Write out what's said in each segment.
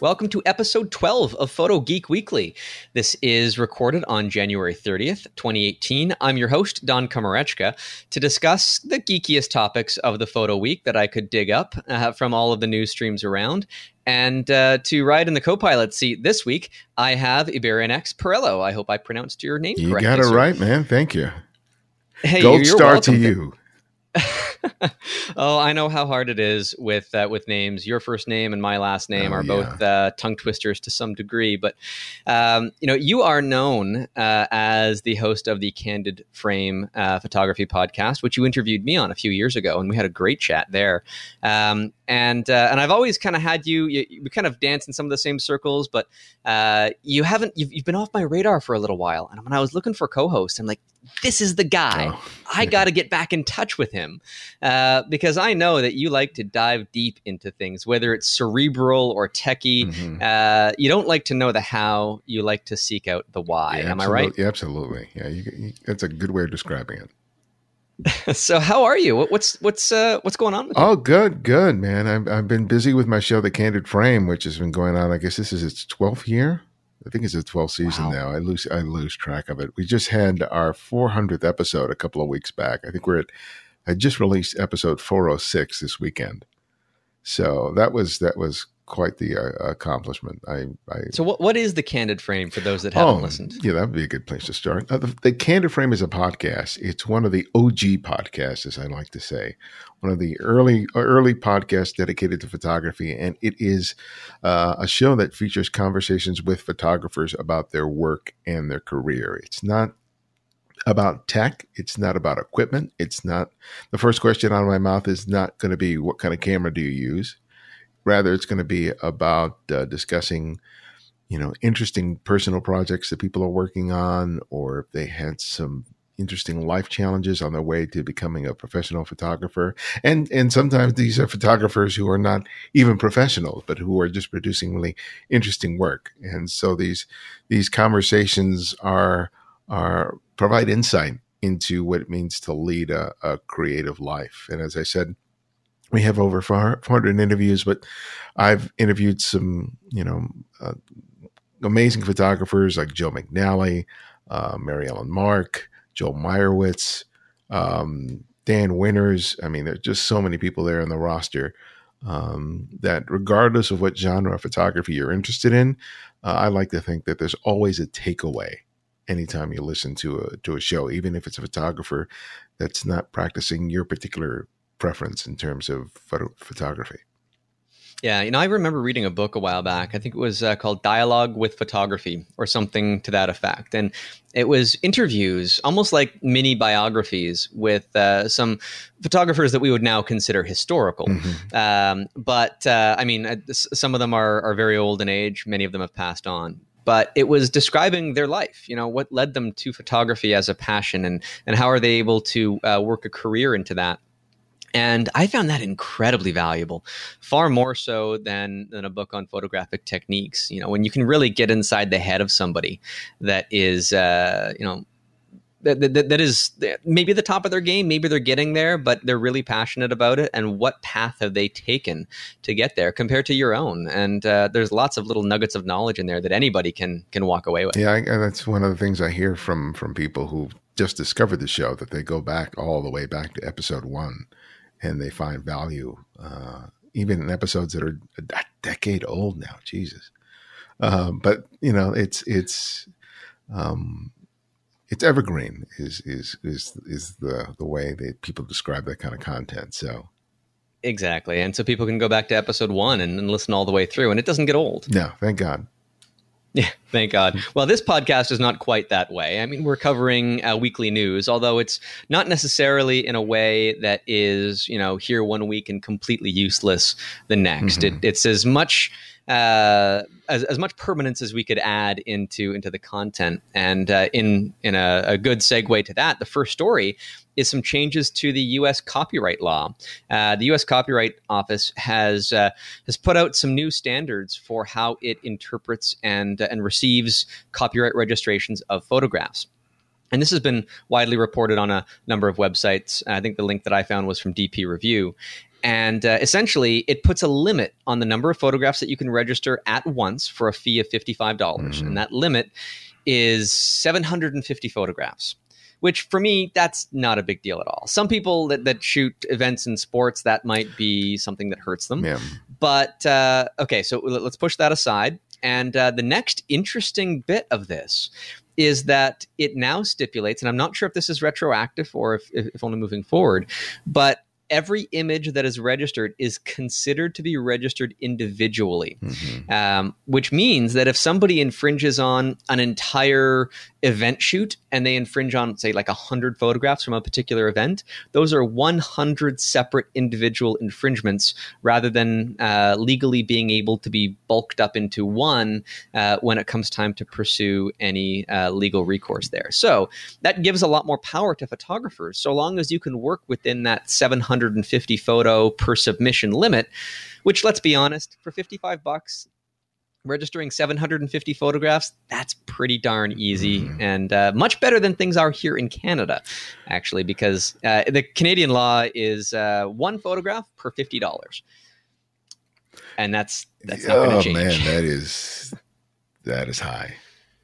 Welcome to episode 12 of Photo Geek Weekly. This is recorded on January 30th, 2018. I'm your host, Don Komarechka, to discuss the geekiest topics of the photo week that I could dig up from all of the news streams around. And to ride in the co-pilot seat this week, I have Ibarionex Perillo. I hope I pronounced your name correctly. You got it right, man. Thank you. Hey, Gold you're star welcome to you. Oh, I know how hard it is with names. Your first name and my last name are both tongue twisters to some degree. But you are known as the host of the Candid Frame photography podcast, which you interviewed me on a few years ago, and we had a great chat there. And I've always kind of had you. We kind of dance in some of the same circles, but you haven't. You've been off my radar for a little while. And when I was looking for co-host, I'm like, this is the guy. Oh. I got to get back in touch with him because I know that you like to dive deep into things, whether it's cerebral or techie. Mm-hmm. You don't like to know the how. You like to seek out the why. Yeah, am I right? Yeah, absolutely. Yeah, that's a good way of describing it. So how are you? What's going on with you? Oh, good, man. I've been busy with my show, The Candid Frame, which has been going on. I guess this is its 12th year. I think it's the 12th season now. I lose track of it. We just had our 400th episode a couple of weeks back. I think I just released episode 406 this weekend. So that was quite the accomplishment. So what is the Candid Frame for those that haven't listened? Yeah, that would be a good place to start. The Candid Frame is a podcast. It's one of the OG podcasts, as I like to say, one of the early podcasts dedicated to photography, and it is a show that features conversations with photographers about their work and their career. It's not about tech. It's not about equipment. It's not the first question out of my mouth is not going to be what kind of camera do you use. Rather, it's going to be about discussing, interesting personal projects that people are working on, or if they had some interesting life challenges on their way to becoming a professional photographer. And sometimes these are photographers who are not even professionals, but who are just producing really interesting work. And so these conversations provide insight into what it means to lead a creative life. And as I said, we have over 400 interviews, but I've interviewed some, amazing photographers like Joe McNally, Mary Ellen Mark, Joel Meyerowitz, Dan Winters. I mean, there's just so many people there on the roster that regardless of what genre of photography you're interested in, I like to think that there's always a takeaway anytime you listen to a show, even if it's a photographer that's not practicing your particular preference in terms of photography. Yeah, I remember reading a book a while back. I think it was called Dialogue with Photography or something to that effect. And it was interviews, almost like mini biographies with some photographers that we would now consider historical. Mm-hmm. But some of them are very old in age. Many of them have passed on. But it was describing their life, what led them to photography as a passion and how are they able to work a career into that. And I found that incredibly valuable, far more so than a book on photographic techniques. When you can really get inside the head of somebody that is, that is maybe the top of their game, maybe they're getting there, but they're really passionate about it. And what path have they taken to get there compared to your own? And there's lots of little nuggets of knowledge in there that anybody can walk away with. Yeah, that's one of the things I hear from people who just discovered the show, that they go back all the way back to episode 1. And they find value, even in episodes that are a decade old now. Jesus, but it's evergreen. Is the way that people describe that kind of content. So exactly, and so people can go back to episode 1 and listen all the way through, and it doesn't get old. No, thank God. Yeah, thank God. Well, this podcast is not quite that way. I mean, we're covering weekly news, although it's not necessarily in a way that is, here one week and completely useless the next. Mm-hmm. It's as much as much permanence as we could add into the content. And in a good segue to that, the first story is some changes to the U.S. copyright law. The U.S. Copyright Office has put out some new standards for how it interprets and receives copyright registrations of photographs. And this has been widely reported on a number of websites. I think the link that I found was from DP Review. And essentially, it puts a limit on the number of photographs that you can register at once for a fee of $55. Mm-hmm. And that limit is 750 photographs, which for me, that's not a big deal at all. Some people that shoot events in sports, that might be something that hurts them. Yeah. But okay, so let's push that aside. And the next interesting bit of this is that it now stipulates, and I'm not sure if this is retroactive or if only moving forward, but every image that is registered is considered to be registered individually, which means that if somebody infringes on an entire event shoot and they infringe on, say, like 100 photographs from a particular event, those are 100 separate individual infringements rather than legally being able to be bulked up into one when it comes time to pursue any legal recourse there. So that gives a lot more power to photographers, so long as you can work within that 750 photo per submission limit, which, let's be honest, for $55, registering 750 photographs, that's pretty darn easy and much better than things are here in Canada, actually, because the Canadian law is one photograph per $50. And that's not going to change. Oh, man, that is high.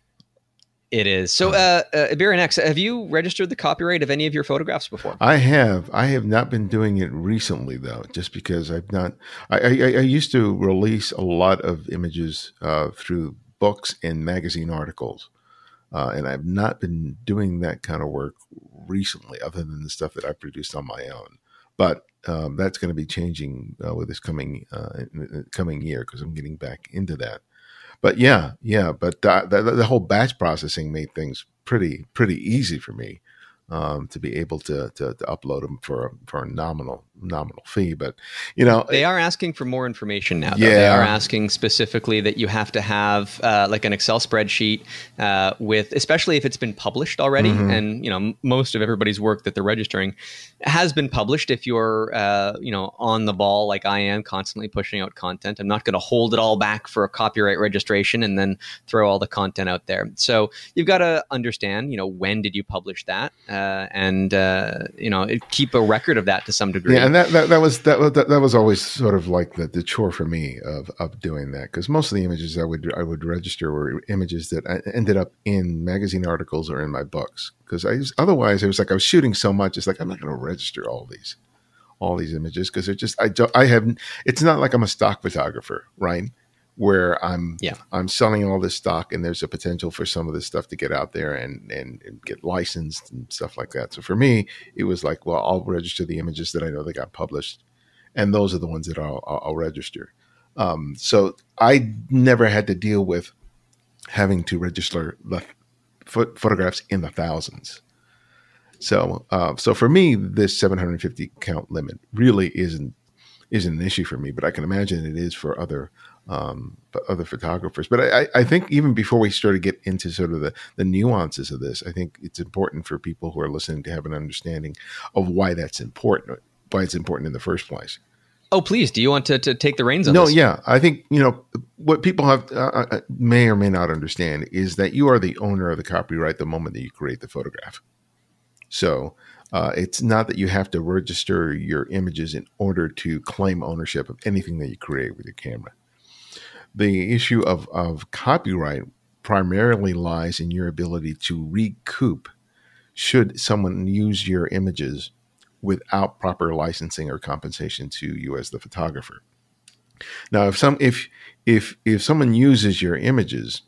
It is. So, Iberian-X, have you registered the copyright of any of your photographs before? I have. I have not been doing it recently, though, just because I've not. I used to release a lot of images through books and magazine articles, and I've not been doing that kind of work recently, other than the stuff that I produced on my own. But that's going to be changing with this coming year, because I'm getting back into that. But yeah. But the whole batch processing made things pretty easy for me to be able to upload them for a nominal fee. But they are asking for more information now. Yeah, they are asking specifically that you have to have like an Excel spreadsheet with, especially if it's been published already, and most of everybody's work that they're registering has been published. If you're on the ball like I am, constantly pushing out content, I'm not going to hold it all back for a copyright registration and then throw all the content out there. So you've got to understand, when did you publish that, and keep a record of that to some degree. Yeah, and that was always sort of like the chore for me of doing that, because most of the images I would register were images that ended up in magazine articles or in my books. Because otherwise it was like I was shooting so much. It's like I'm not going to register all these images, because it's not like I'm a stock photographer, right? Where I'm selling all this stock, and there's a potential for some of this stuff to get out there and get licensed and stuff like that. So for me, it was like, well, I'll register the images that I know that got published, and those are the ones that I'll register. So I never had to deal with having to register the photographs in the thousands. So for me, this 750 count limit really isn't an issue for me, but I can imagine it is for other photographers. But I think even before we start to get into sort of the nuances of this, I think it's important for people who are listening to have an understanding of why it's important in the first place. Oh, please. Do you want to take the reins on this? No, yeah. I think, what people have may or may not understand is that you are the owner of the copyright the moment that you create the photograph. So it's not that you have to register your images in order to claim ownership of anything that you create with your camera. The issue of copyright primarily lies in your ability to recoup should someone use your images without proper licensing or compensation to you as the photographer. Now, if someone uses your images,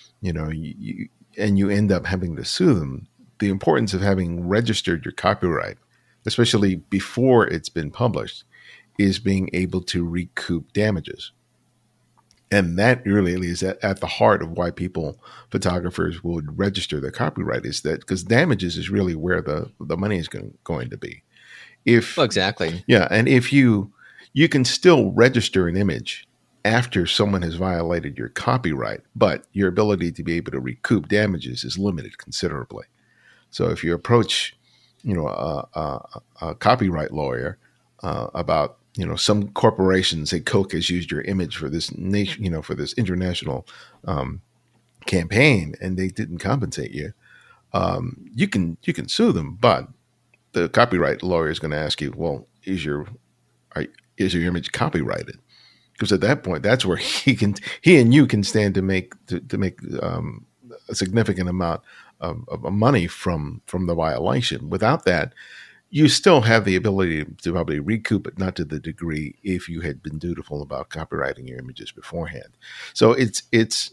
and you end up having to sue them, the importance of having registered your copyright, especially before it's been published, is being able to recoup damages. And that really is at the heart of why photographers would register their copyright, is that because damages is really where the money is going to be. Exactly. Yeah. And if you can still register an image after someone has violated your copyright, but your ability to be able to recoup damages is limited considerably. So if you approach, a copyright lawyer about, some corporation, say Coke, has used your image for this nation, for this international campaign, and they didn't compensate you, you can sue them. But the copyright lawyer is going to ask you, well, is your image copyrighted? Because at that point, that's where he and you can stand to make a significant amount of money from the violation. Without that, you still have the ability to probably recoup it, not to the degree if you had been dutiful about copywriting your images beforehand. So it's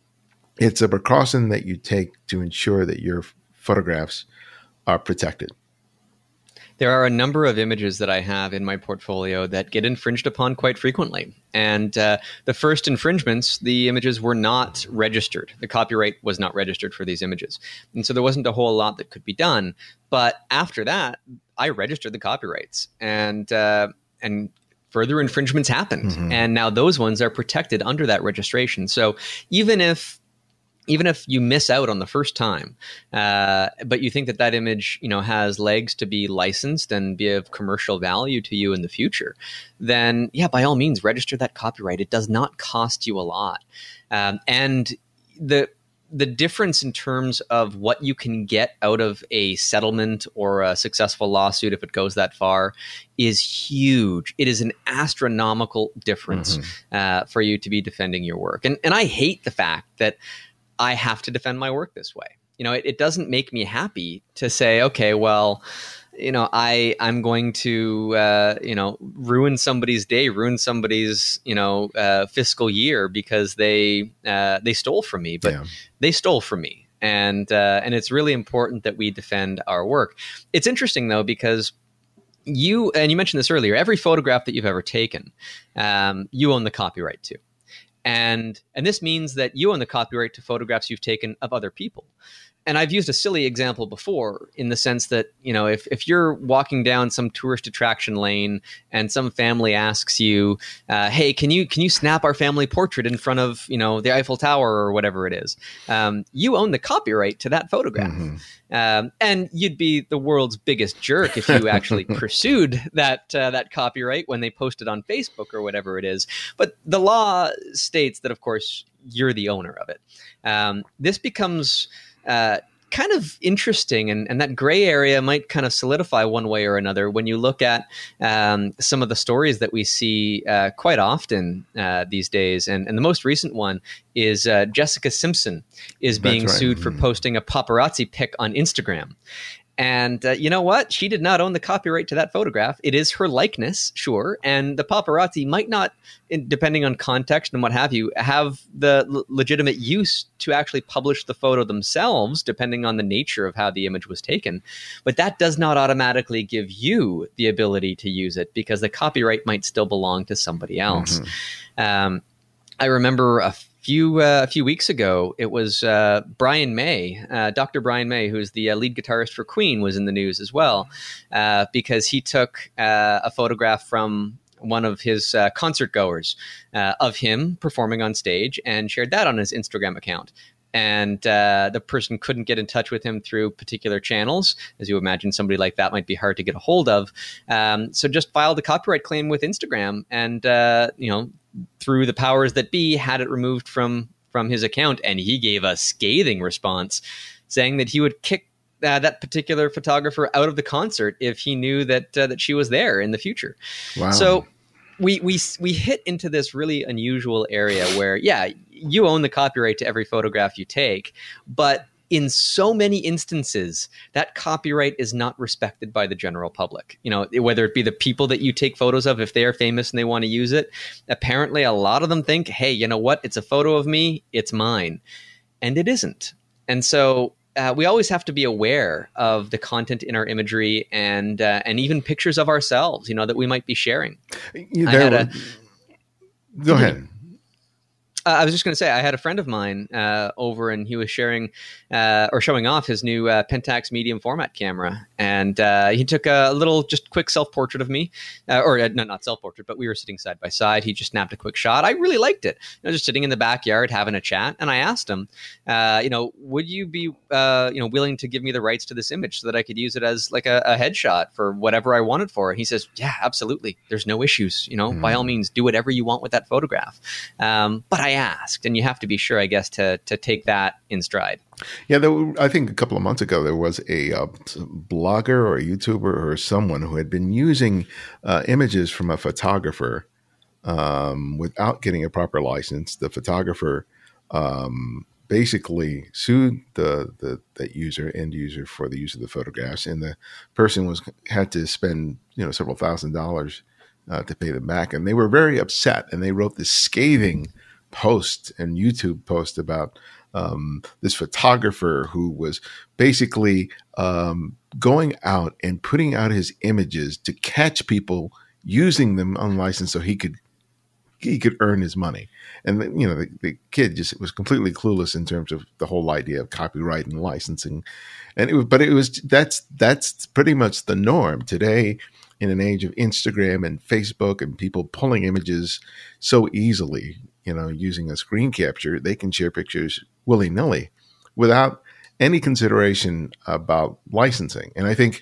a precaution that you take to ensure that your photographs are protected. There are a number of images that I have in my portfolio that get infringed upon quite frequently. And the first infringements, the images were not registered. The copyright was not registered for these images. And so there wasn't a whole lot that could be done. But after that, I registered the copyrights. And further infringements happened. Mm-hmm. And now those ones are protected under that registration. So even if you miss out on the first time, but you think that image, has legs to be licensed and be of commercial value to you in the future, then yeah, by all means, register that copyright. It does not cost you a lot. And the difference in terms of what you can get out of a settlement or a successful lawsuit, if it goes that far, is huge. It is an astronomical difference for you to be defending your work. And I hate the fact that I have to defend my work this way. It doesn't make me happy to say, okay, well, I'm going to, ruin somebody's day, ruin somebody's, fiscal year because they stole from me, but they stole from me. And it's really important that we defend our work. It's interesting though, because you mentioned this earlier, every photograph that you've ever taken, you own the copyright to. And this means that you own the copyright to photographs you've taken of other people. And I've used a silly example before in the sense that, if you're walking down some tourist attraction lane and some family asks you, hey, can you snap our family portrait in front of, the Eiffel Tower or whatever it is? You own the copyright to that photograph. Mm-hmm. And you'd be the world's biggest jerk if you actually pursued that copyright when they post it on Facebook or whatever it is. But the law states that, of course, you're the owner of it. This becomes kind of interesting, and that gray area might kind of solidify one way or another when you look at some of the stories that we see quite often these days. And the most recent one is Jessica Simpson is being sued for posting a paparazzi pic on Instagram. And you know what? She did not own the copyright to that photograph. It is her likeness, sure. And the paparazzi might not, depending on context and what have you, have the legitimate use to actually publish the photo themselves, depending on the nature of how the image was taken. But that does not automatically give you the ability to use it because the copyright might still belong to somebody else. Mm-hmm. I remember a few weeks ago, it was Brian May, Dr. Brian May, who's the lead guitarist for Queen, was in the news as well, because he took a photograph from one of his concert goers of him performing on stage and shared that on his Instagram account. And the person couldn't get in touch with him through particular channels. As you imagine, somebody like that might be hard to get a hold of. So just filed a copyright claim with Instagram and, through the powers that be, had it removed from his account. And he gave a scathing response saying that he would kick that particular photographer out of the concert if he knew that she was there in the future. Wow. So we hit into this really unusual area where, yeah, you own the copyright to every photograph you take, but in so many instances, that copyright is not respected by the general public. Whether it be the people that you take photos of, if they are famous and they want to use it, apparently a lot of them think, hey, you know what? It's a photo of me. It's mine. And it isn't. And so we always have to be aware of the content in our imagery and even pictures of ourselves, that we might be sharing. Go ahead. I was just going to say, I had a friend of mine over, and he was sharing or showing off his new Pentax medium format camera. And he took a little, just quick self-portrait of me, not self-portrait, but we were sitting side by side. He just snapped a quick shot. I really liked it. Just sitting in the backyard having a chat. And I asked him, would you be, willing to give me the rights to this image so that I could use it as like a headshot for whatever I wanted for it? He says, yeah, absolutely. There's no issues. By all means, do whatever you want with that photograph. But I asked. And you have to be sure, I guess, to take that in stride. Yeah, I think a couple of months ago, there was a blogger or a YouTuber or someone who had been using images from a photographer without getting a proper license. The photographer basically sued that end user for the use of the photographs, and the person had to spend several $1,000s to pay them back, and they were very upset, and they wrote this scathing post and YouTube post about this photographer who was basically going out and putting out his images to catch people using them unlicensed so he could earn his money. And the kid just was completely clueless in terms of the whole idea of copyright and licensing. And that's pretty much the norm today in an age of Instagram and Facebook and people pulling images so easily, using a screen capture. They can share pictures willy-nilly without any consideration about licensing. And I think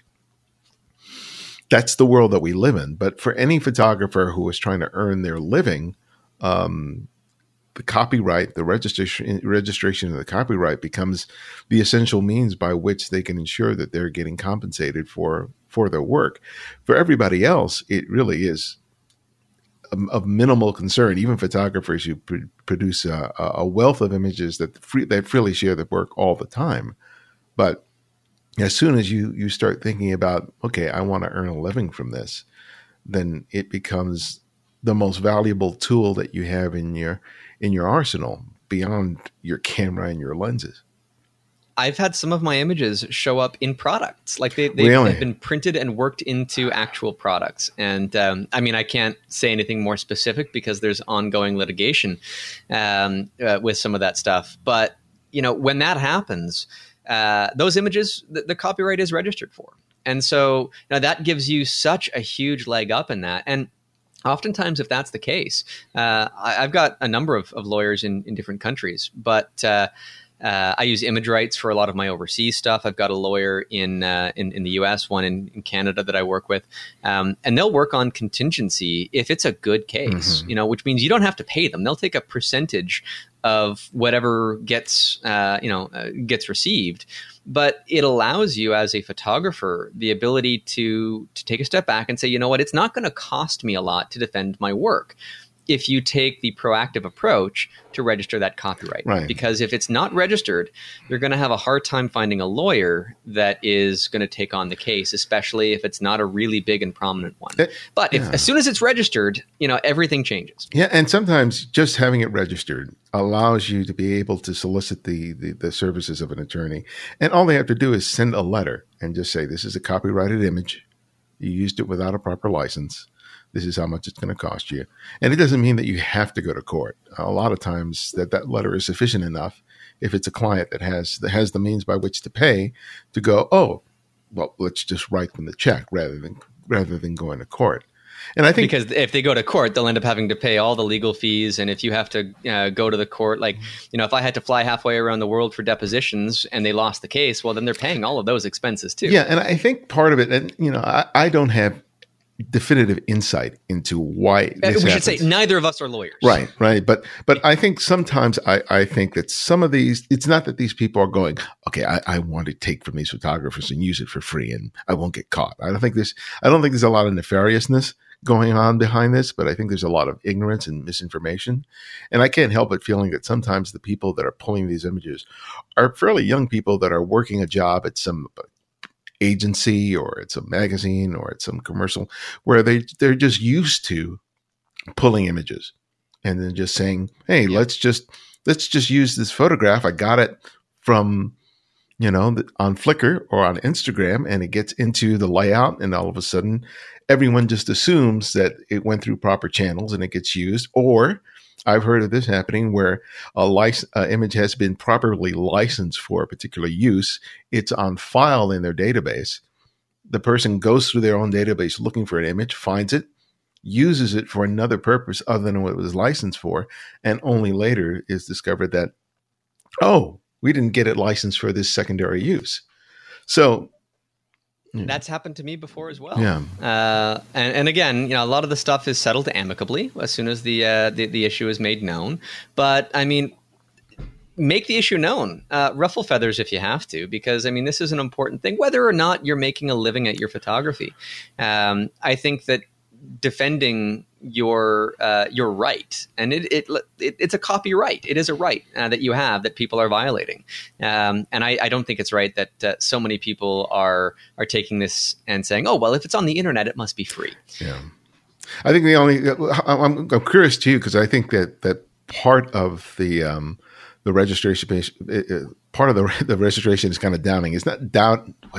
that's the world that we live in. But for any photographer who is trying to earn their living, the copyright, the registration of the copyright becomes the essential means by which they can ensure that they're getting compensated for their work. For everybody else, it really is of minimal concern. Even photographers who produce a wealth of images that freely share their work all the time. But as soon as you start thinking about, okay, I want to earn a living from this, then it becomes the most valuable tool that you have in your arsenal beyond your camera and your lenses. I've had some of my images show up in products. Like they've been printed and worked into actual products. And I can't say anything more specific because there's ongoing litigation with some of that stuff. But, when that happens, those images, the copyright is registered for. And so that gives you such a huge leg up in that. And oftentimes, if that's the case, I've got a number of lawyers in different countries, but I use image rights for a lot of my overseas stuff. I've got a lawyer in the U.S., one in Canada that I work with, and they'll work on contingency if it's a good case, which means you don't have to pay them. They'll take a percentage of whatever gets received. But it allows you as a photographer the ability to take a step back and say, it's not going to cost me a lot to defend my work if you take the proactive approach to register that copyright. Right. Because if it's not registered, you're going to have a hard time finding a lawyer that is going to take on the case, especially if it's not a really big and prominent one. But as soon as it's registered, everything changes. Yeah, and sometimes just having it registered allows you to be able to solicit the services of an attorney. And all they have to do is send a letter and just say, this is a copyrighted image. You used it without a proper license. This is how much it's going to cost you. And it doesn't mean that you have to go to court. A lot of times that letter is sufficient enough if it's a client that has the means by which to pay to go, oh, well, let's just write them the check rather than going to court. And I think because if they go to court, they'll end up having to pay all the legal fees. And if you have to go to the court, if I had to fly halfway around the world for depositions and they lost the case, well, then they're paying all of those expenses too. Yeah. And I think part of it, and I don't have definitive insight into why this we happens. should say neither of us are lawyers. Right. But I think sometimes I think that some of these, it's not that these people are going, okay, I want to take from these photographers and use it for free and I won't get caught. I don't think there's a lot of nefariousness going on behind this, but I think there's a lot of ignorance and misinformation. And I can't help but feeling that sometimes the people that are pulling these images are fairly young people that are working a job at some agency or it's a magazine or it's some commercial where they're just used to pulling images and then just saying, hey, let's just use this photograph. I got it from, on Flickr or on Instagram, and it gets into the layout, and all of a sudden everyone just assumes that it went through proper channels and it gets used. Or I've heard of this happening where a image has been properly licensed for a particular use. It's on file in their database. The person goes through their own database looking for an image, finds it, uses it for another purpose other than what it was licensed for, and only later is discovered that, oh, we didn't get it licensed for this secondary use. So That's happened to me before as well. Yeah. And again, a lot of the stuff is settled amicably as soon as the issue is made known. But I mean, make the issue known. Ruffle feathers if you have to, because I mean, this is an important thing, whether or not you're making a living at your photography. I think that defending your right, and it's a copyright. It is a right that you have that people are violating, and I don't think it's right that so many people are taking this and saying, "Oh, well, if it's on the internet, it must be free." Yeah, I think I'm curious too, because I think that part of the registration part of the registration is kind of downing. It's not down. What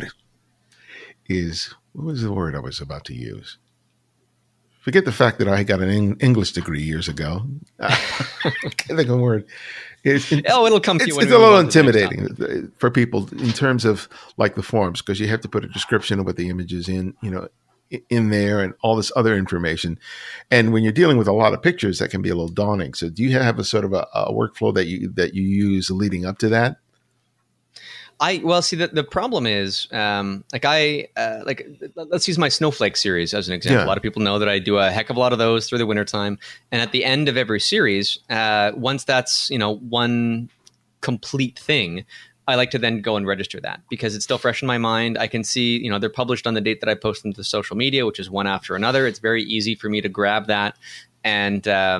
was the word I was about to use? Forget the fact that I got an English degree years ago. I can't think of a word. It'll come to you. It's a little intimidating for people in terms of like the forms, because you have to put a description of what the image is in there and all this other information. And when you're dealing with a lot of pictures, that can be a little daunting. So do you have a sort of a workflow that you use leading up to that? The problem is, let's use my Snowflake series as an example. Yeah. A lot of people know that I do a heck of a lot of those through the wintertime. And at the end of every series, once that's, one complete thing, I like to then go and register that because it's still fresh in my mind. I can see, they're published on the date that I post them to social media, which is one after another. It's very easy for me to grab that and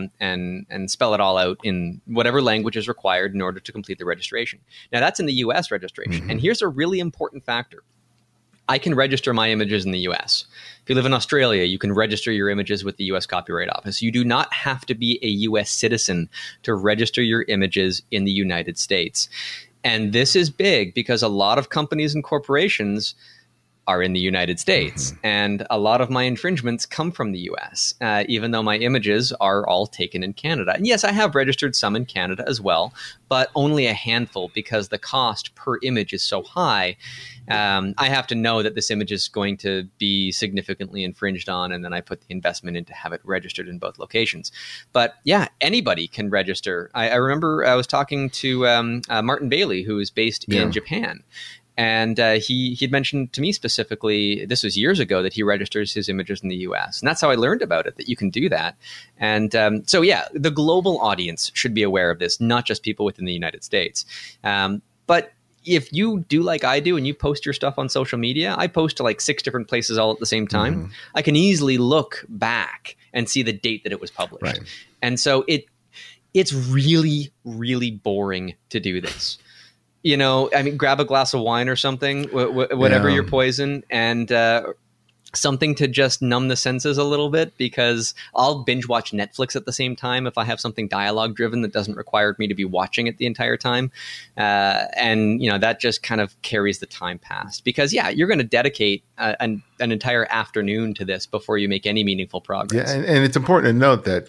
spell it all out in whatever language is required in order to complete the registration. Now, that's in the U.S. registration. Mm-hmm. And here's a really important factor. I can register my images in the U.S. If you live in Australia, you can register your images with the U.S. Copyright Office. You do not have to be a U.S. citizen to register your images in the United States. And this is big because a lot of companies and corporations are in the United States. Mm-hmm. And a lot of my infringements come from the US, even though my images are all taken in Canada. And yes, I have registered some in Canada as well, but only a handful because the cost per image is so high. I have to know that this image is going to be significantly infringed on, and then I put the investment in to have it registered in both locations. But yeah, anybody can register. I remember I was talking to Martin Bailey, who is based in Japan. And he'd mentioned to me specifically, this was years ago, that he registers his images in the U.S. And that's how I learned about it, that you can do that. And so, yeah, the global audience should be aware of this, not just people within the United States. But if you do like I do and you post your stuff on social media, I post to like 6 different places all at the same time. Mm-hmm. I can easily look back and see the date that it was published. Right. And so it's really, really boring to do this. Grab a glass of wine or something, whatever your poison, and something to just numb the senses a little bit, because I'll binge watch Netflix at the same time if I have something dialogue driven that doesn't require me to be watching it the entire time. And that just kind of carries the time past, because you're going to dedicate an entire afternoon to this before you make any meaningful progress. Yeah, and it's important to note that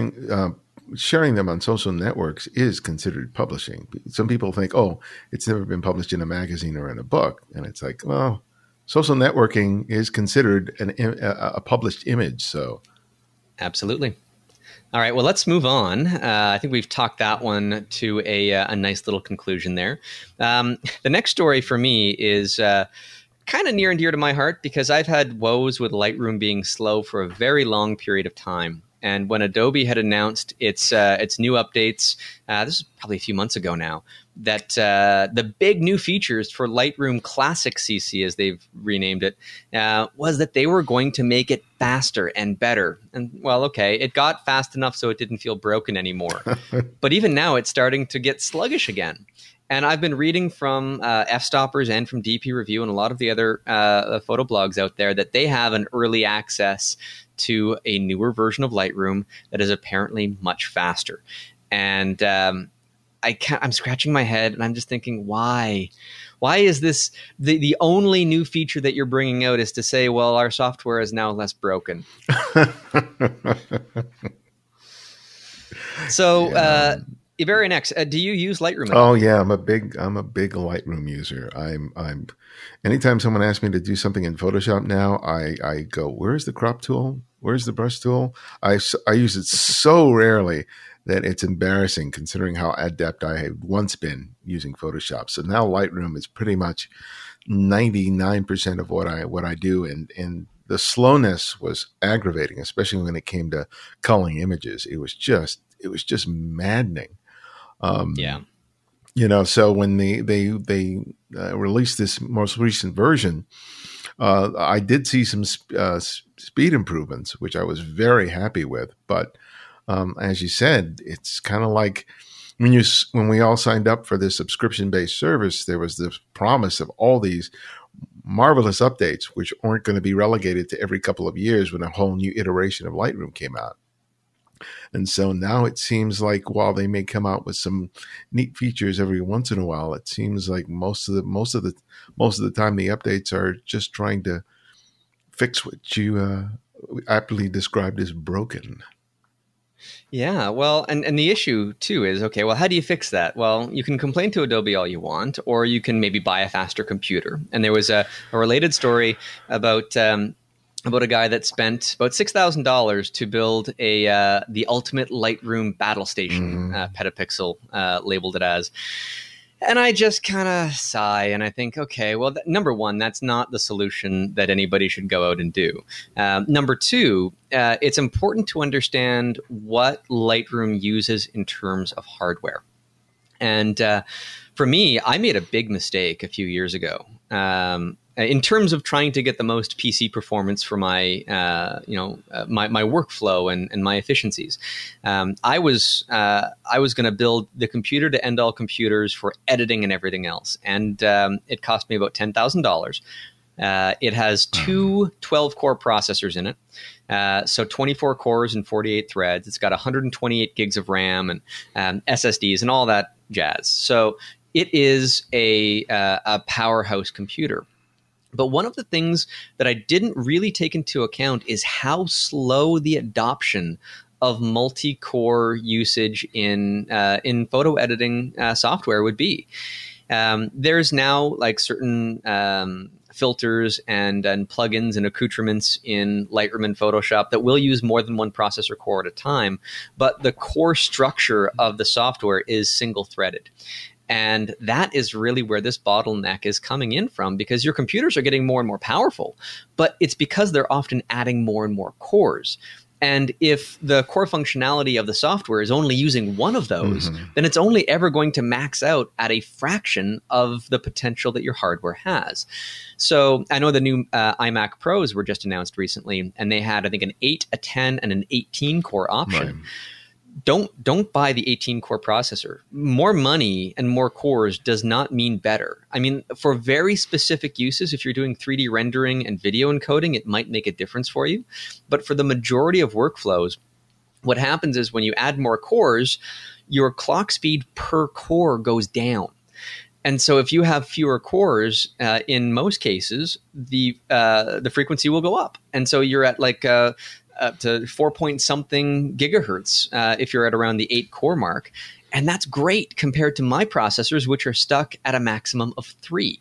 sharing them on social networks is considered publishing. Some people think, oh, it's never been published in a magazine or in a book. And it's like, well, social networking is considered a published image. So, absolutely. All right, well, let's move on. I think we've talked that one to a nice little conclusion there. The next story for me is kind of near and dear to my heart, because I've had woes with Lightroom being slow for a very long period of time. And when Adobe had announced its new updates, this is probably a few months ago now, that the big new features for Lightroom Classic CC, as they've renamed it, was that they were going to make it faster and better. And, well, okay, it got fast enough so it didn't feel broken anymore. But even now, it's starting to get sluggish again. And I've been reading from F-Stoppers and from DP Review and a lot of the other photo blogs out there that they have an early access to a newer version of Lightroom that is apparently much faster. And I'm scratching my head and I'm just thinking, why? Why is this the only new feature that you're bringing out is to say, well, our software is now less broken? So, Very next. Do you use Lightroom? Oh yeah, I'm a big Lightroom user. I'm anytime someone asks me to do something in Photoshop now, I go, where's the crop tool? Where's the brush tool? I use it so rarely that it's embarrassing considering how adept I had once been using Photoshop. So now Lightroom is pretty much 99% of what I do, and the slowness was aggravating, especially when it came to culling images. It was just maddening. Yeah. So when they released this most recent version, I did see some speed improvements, which I was very happy with. But as you said, it's kind of like when we all signed up for this subscription-based service, there was this promise of all these marvelous updates, which aren't going to be relegated to every couple of years when a whole new iteration of Lightroom came out. And so now it seems like while they may come out with some neat features every once in a while, it seems like most of the time the updates are just trying to fix what you aptly described as broken. Yeah, well, and the issue too is, okay, well, how do you fix that? Well, you can complain to Adobe all you want, or you can maybe buy a faster computer. And there was a related story about a guy that spent about $6,000 to build the ultimate Lightroom battle station, petapixel labeled it as. And I just kind of sigh and I think, okay, well, number one, that's not the solution that anybody should go out and do. Number two, it's important to understand what Lightroom uses in terms of hardware. And for me, I made a big mistake a few years ago. In terms of trying to get the most PC performance for my workflow and my efficiencies, I was going to build the computer to end all computers for editing and everything else, and it cost me about $10,000. It has two 12-core processors in it, so 24 cores and 48 threads. It's got 128 gigs of RAM and SSDs and all that jazz. So it is a powerhouse computer. But one of the things that I didn't really take into account is how slow the adoption of multi-core usage in photo editing software would be. There's now like certain filters and plugins and accoutrements in Lightroom and Photoshop that will use more than one processor core at a time, but the core structure of the software is single-threaded. And that is really where this bottleneck is coming in from, because your computers are getting more and more powerful, but it's because they're often adding more and more cores. And if the core functionality of the software is only using one of those, then it's only ever going to max out at a fraction of the potential that your hardware has. So I know the new iMac Pros were just announced recently, and they had, I think, an 8, a 10, and an 18 core option. Right. Don't buy the 18-core processor. More money and more cores does not mean better. I mean, for very specific uses, if you're doing 3D rendering and video encoding, it might make a difference for you. But for the majority of workflows, what happens is when you add more cores, your clock speed per core goes down. And so if you have fewer cores, in most cases, the frequency will go up. And so you're at like up to 4-point-something gigahertz if you're at around the 8-core mark. And that's great compared to my processors, which are stuck at a maximum of 3.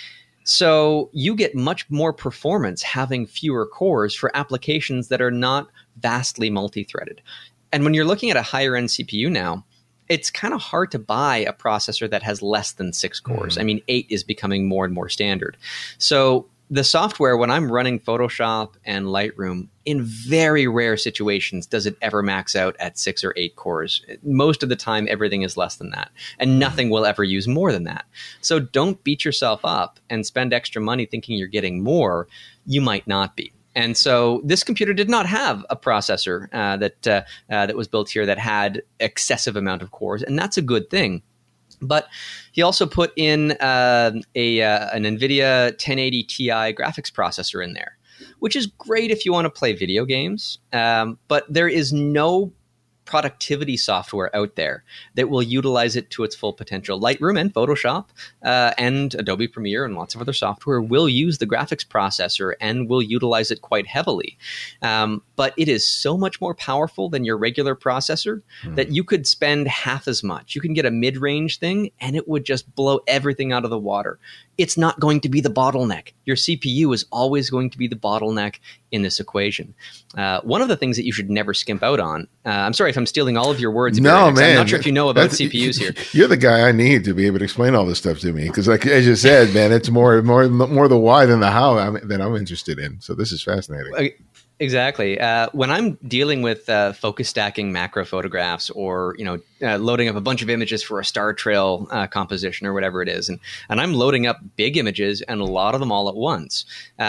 So you get much more performance having fewer cores for applications that are not vastly multi-threaded. And when you're looking at a higher-end CPU now, it's kind of hard to buy a processor that has less than 6 cores. I mean, 8 is becoming more and more standard. So the software, when I'm running Photoshop and Lightroom, in very rare situations does it ever max out at 6 or 8 cores. Most of the time, everything is less than that, and nothing will ever use more than that. So don't beat yourself up and spend extra money thinking you're getting more. You might not be. And so this computer did not have a processor that was built here that had excessive amount of cores, and that's a good thing. But he also put in an NVIDIA 1080 Ti graphics processor in there, which is great if you want to play video games. But there is no productivity software out there that will utilize it to its full potential. Lightroom and Photoshop and Adobe Premiere and lots of other software will use the graphics processor and will utilize it quite heavily. But it is so much more powerful than your regular processor that you could spend half as much. You can get a mid-range thing and it would just blow everything out of the water. it's not going to be the bottleneck. Your CPU is always going to be the bottleneck in this equation. One of the things that you should never skimp out on, I'm sorry if I'm stealing all of your words. No, man. I'm not sure if you know about CPUs here. You're the guy I need to be able to explain all this stuff to me. Because like, as you said, man, it's more the why than the how that I'm interested in. So this is fascinating. Exactly. When I'm dealing with focus stacking macro photographs, or loading up a bunch of images for a star trail composition or whatever it is, and I'm loading up big images and a lot of them all at once,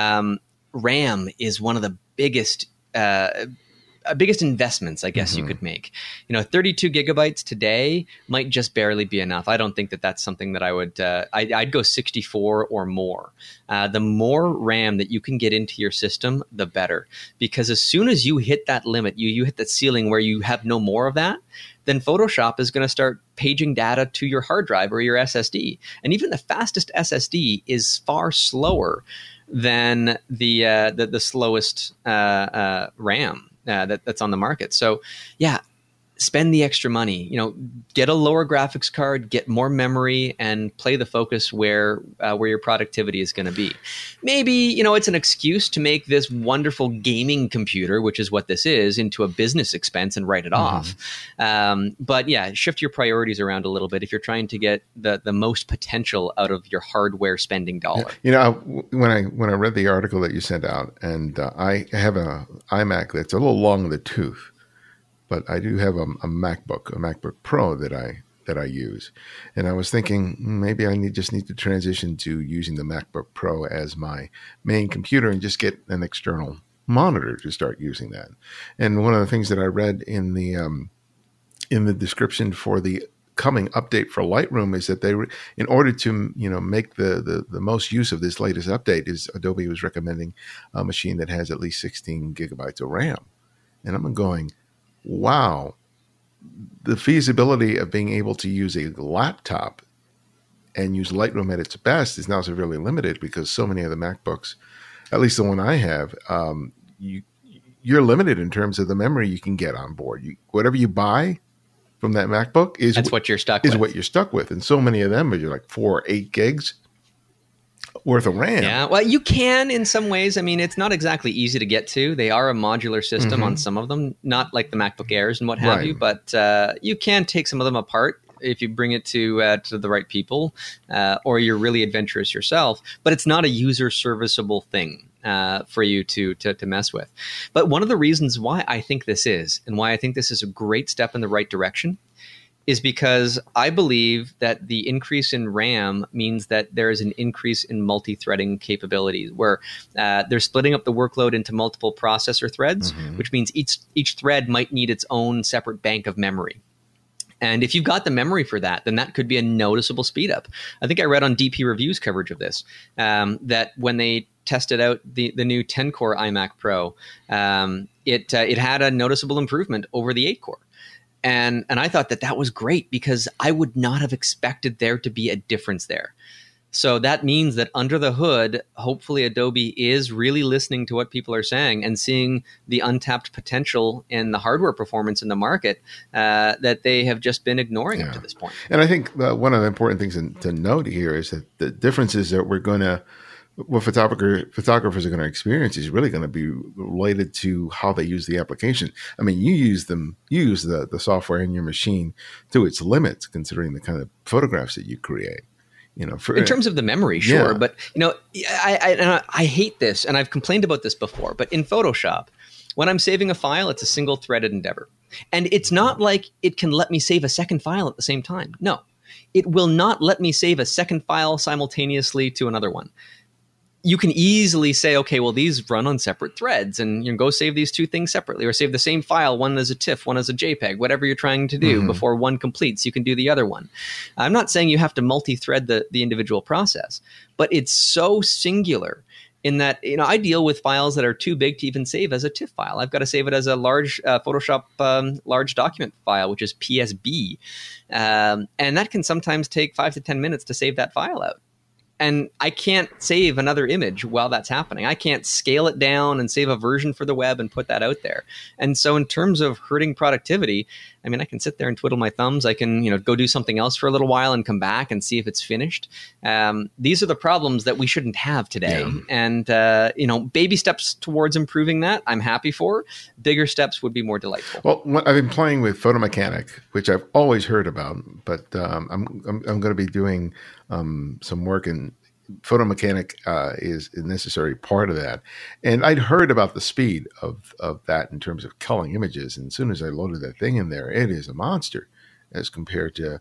RAM is one of the biggest investments, I guess you could make. 32 gigabytes today might just barely be enough. I don't think that that's something that I would. I'd go 64 or more. The more RAM that you can get into your system, the better. Because as soon as you hit that limit, you hit that ceiling where you have no more of that, then Photoshop is going to start paging data to your hard drive or your SSD. And even the fastest SSD is far slower than the slowest RAM. That's on the market. So yeah, spend the extra money, get a lower graphics card, get more memory, and play the focus where your productivity is going to be. Maybe, it's an excuse to make this wonderful gaming computer, which is what this is, into a business expense and write it off. But yeah, shift your priorities around a little bit if you're trying to get the most potential out of your hardware spending dollar. When I read the article that you sent out, and I have an iMac that's a little long in the tooth, but I do have a MacBook Pro that I use, and I was thinking maybe I just need to transition to using the MacBook Pro as my main computer and just get an external monitor to start using that. And one of the things that I read in the description for the coming update for Lightroom is that they, in order to make the most use of this latest update, is Adobe was recommending a machine that has at least 16 gigabytes of RAM, and I'm going, wow, the feasibility of being able to use a laptop and use Lightroom at its best is now severely limited, because so many of the MacBooks, at least the one I have, you're limited in terms of the memory you can get on board. Whatever you buy from that MacBook is what you're stuck with. And so many of them are like 4 or 8 gigs worth of RAM. Yeah, well, you can in some ways. I mean, it's not exactly easy to get to. They are a modular system on some of them, not like the MacBook Airs and what have you, but you can take some of them apart if you bring it to the right people, or you're really adventurous yourself. But it's not a user serviceable thing for you to mess with. But one of the reasons why I think this is, and why I think this is a great step in the right direction, is because I believe that the increase in RAM means that there is an increase in multi-threading capabilities, where they're splitting up the workload into multiple processor threads, which means each thread might need its own separate bank of memory. And if you've got the memory for that, then that could be a noticeable speed up. I think I read on DP Review's coverage of this, that when they tested out the new 10-core iMac Pro, it had a noticeable improvement over the 8-core. And I thought that was great, because I would not have expected there to be a difference there. So that means that under the hood, hopefully Adobe is really listening to what people are saying and seeing the untapped potential in the hardware performance in the market that they have just been ignoring up to this point. And I think one of the important things to note here is that the differences that what photographers are going to experience is really going to be related to how they use the application. I mean, you use the software in your machine to its limits, considering the kind of photographs that you create. In terms of the memory, sure. Yeah. But, I hate this, and I've complained about this before, but in Photoshop, when I'm saving a file, it's a single-threaded endeavor. And it's not like it can let me save a second file at the same time. No, it will not let me save a second file simultaneously to another one. You can easily say, okay, well, these run on separate threads, and go save these two things separately, or save the same file, one as a TIFF, one as a JPEG, whatever you're trying to do before one completes, you can do the other one. I'm not saying you have to multi-thread the individual process, but it's so singular in that, I deal with files that are too big to even save as a TIFF file. I've got to save it as a large Photoshop large document file, which is PSB. And that can sometimes take 5 to 10 minutes to save that file out. And I can't save another image while that's happening. I can't scale it down and save a version for the web and put that out there. And so in terms of hurting productivity, I mean, I can sit there and twiddle my thumbs. I can, go do something else for a little while and come back and see if it's finished. These are the problems that we shouldn't have today. Yeah. And, baby steps towards improving that, I'm happy for. Bigger steps would be more delightful. Well, I've been playing with Photomechanic, which I've always heard about, but I'm going to be doing some work in Photomechanic is a necessary part of that. And I'd heard about the speed of that in terms of culling images. And as soon as I loaded that thing in there, it is a monster as compared to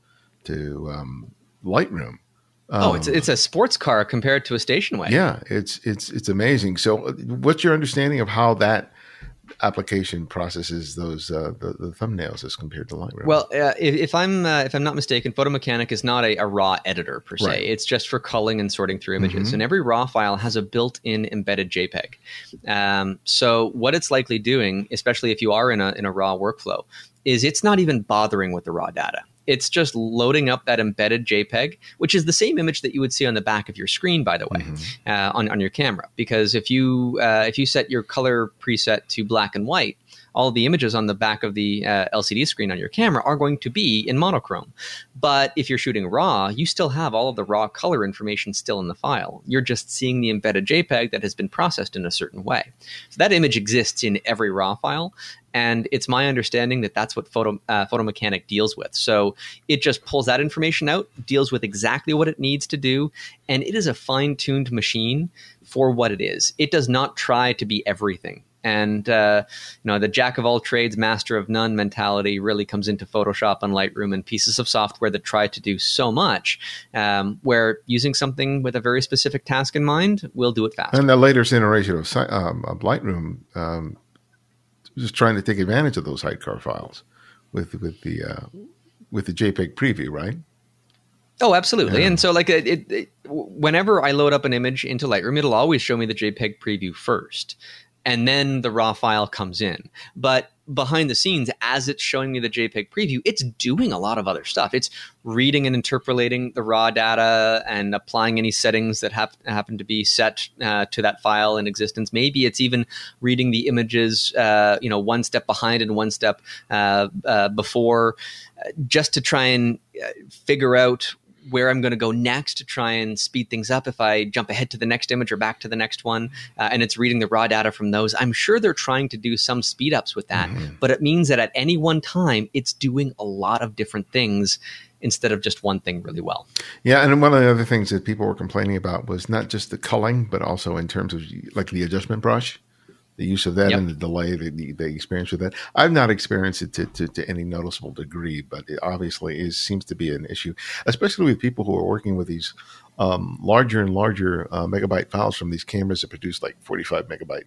Lightroom. It's a sports car compared to a station wagon. Yeah, it's amazing. So what's your understanding of how that application processes those the thumbnails as compared to Lightroom? Well, if I'm not mistaken, Photomechanic is not a raw editor per se. Right. It's just for culling and sorting through images. Mm-hmm. And every raw file has a built-in embedded JPEG. So what it's likely doing, especially if you are in a raw workflow, is it's not even bothering with the raw data. It's just loading up that embedded JPEG, which is the same image that you would see on the back of your screen, by the way, on your camera. Because if you set your color preset to black and white, all the images on the back of the LCD screen on your camera are going to be in monochrome. But if you're shooting RAW, you still have all of the raw color information still in the file. You're just seeing the embedded JPEG that has been processed in a certain way. So that image exists in every RAW file. And it's my understanding that that's what Photomechanic deals with. So it just pulls that information out, deals with exactly what it needs to do, and it is a fine-tuned machine for what it is. It does not try to be everything. And the jack of all trades, master of none mentality really comes into Photoshop and Lightroom and pieces of software that try to do so much, where using something with a very specific task in mind will do it faster. And the latest iteration of Lightroom just trying to take advantage of those sidecar files with the JPEG preview, right? Oh, absolutely. Yeah. And so whenever I load up an image into Lightroom, it'll always show me the JPEG preview first. And then the raw file comes in. But behind the scenes, as it's showing me the JPEG preview, it's doing a lot of other stuff. It's reading and interpolating the raw data and applying any settings that happen to be set to that file in existence. Maybe it's even reading the images, one step behind and one step before, just to try and figure out where I'm going to go next to try and speed things up if I jump ahead to the next image or back to the next one. And it's reading the raw data from those. I'm sure they're trying to do some speed ups with that, but it means that at any one time, it's doing a lot of different things instead of just one thing really well. Yeah, and one of the other things that people were complaining about was not just the culling, but also in terms of like the adjustment brush. The use of that and the delay, the experience with that. I've not experienced it to any noticeable degree, but it obviously seems to be an issue, especially with people who are working with these larger and larger megabyte files from these cameras that produce like 45 megabyte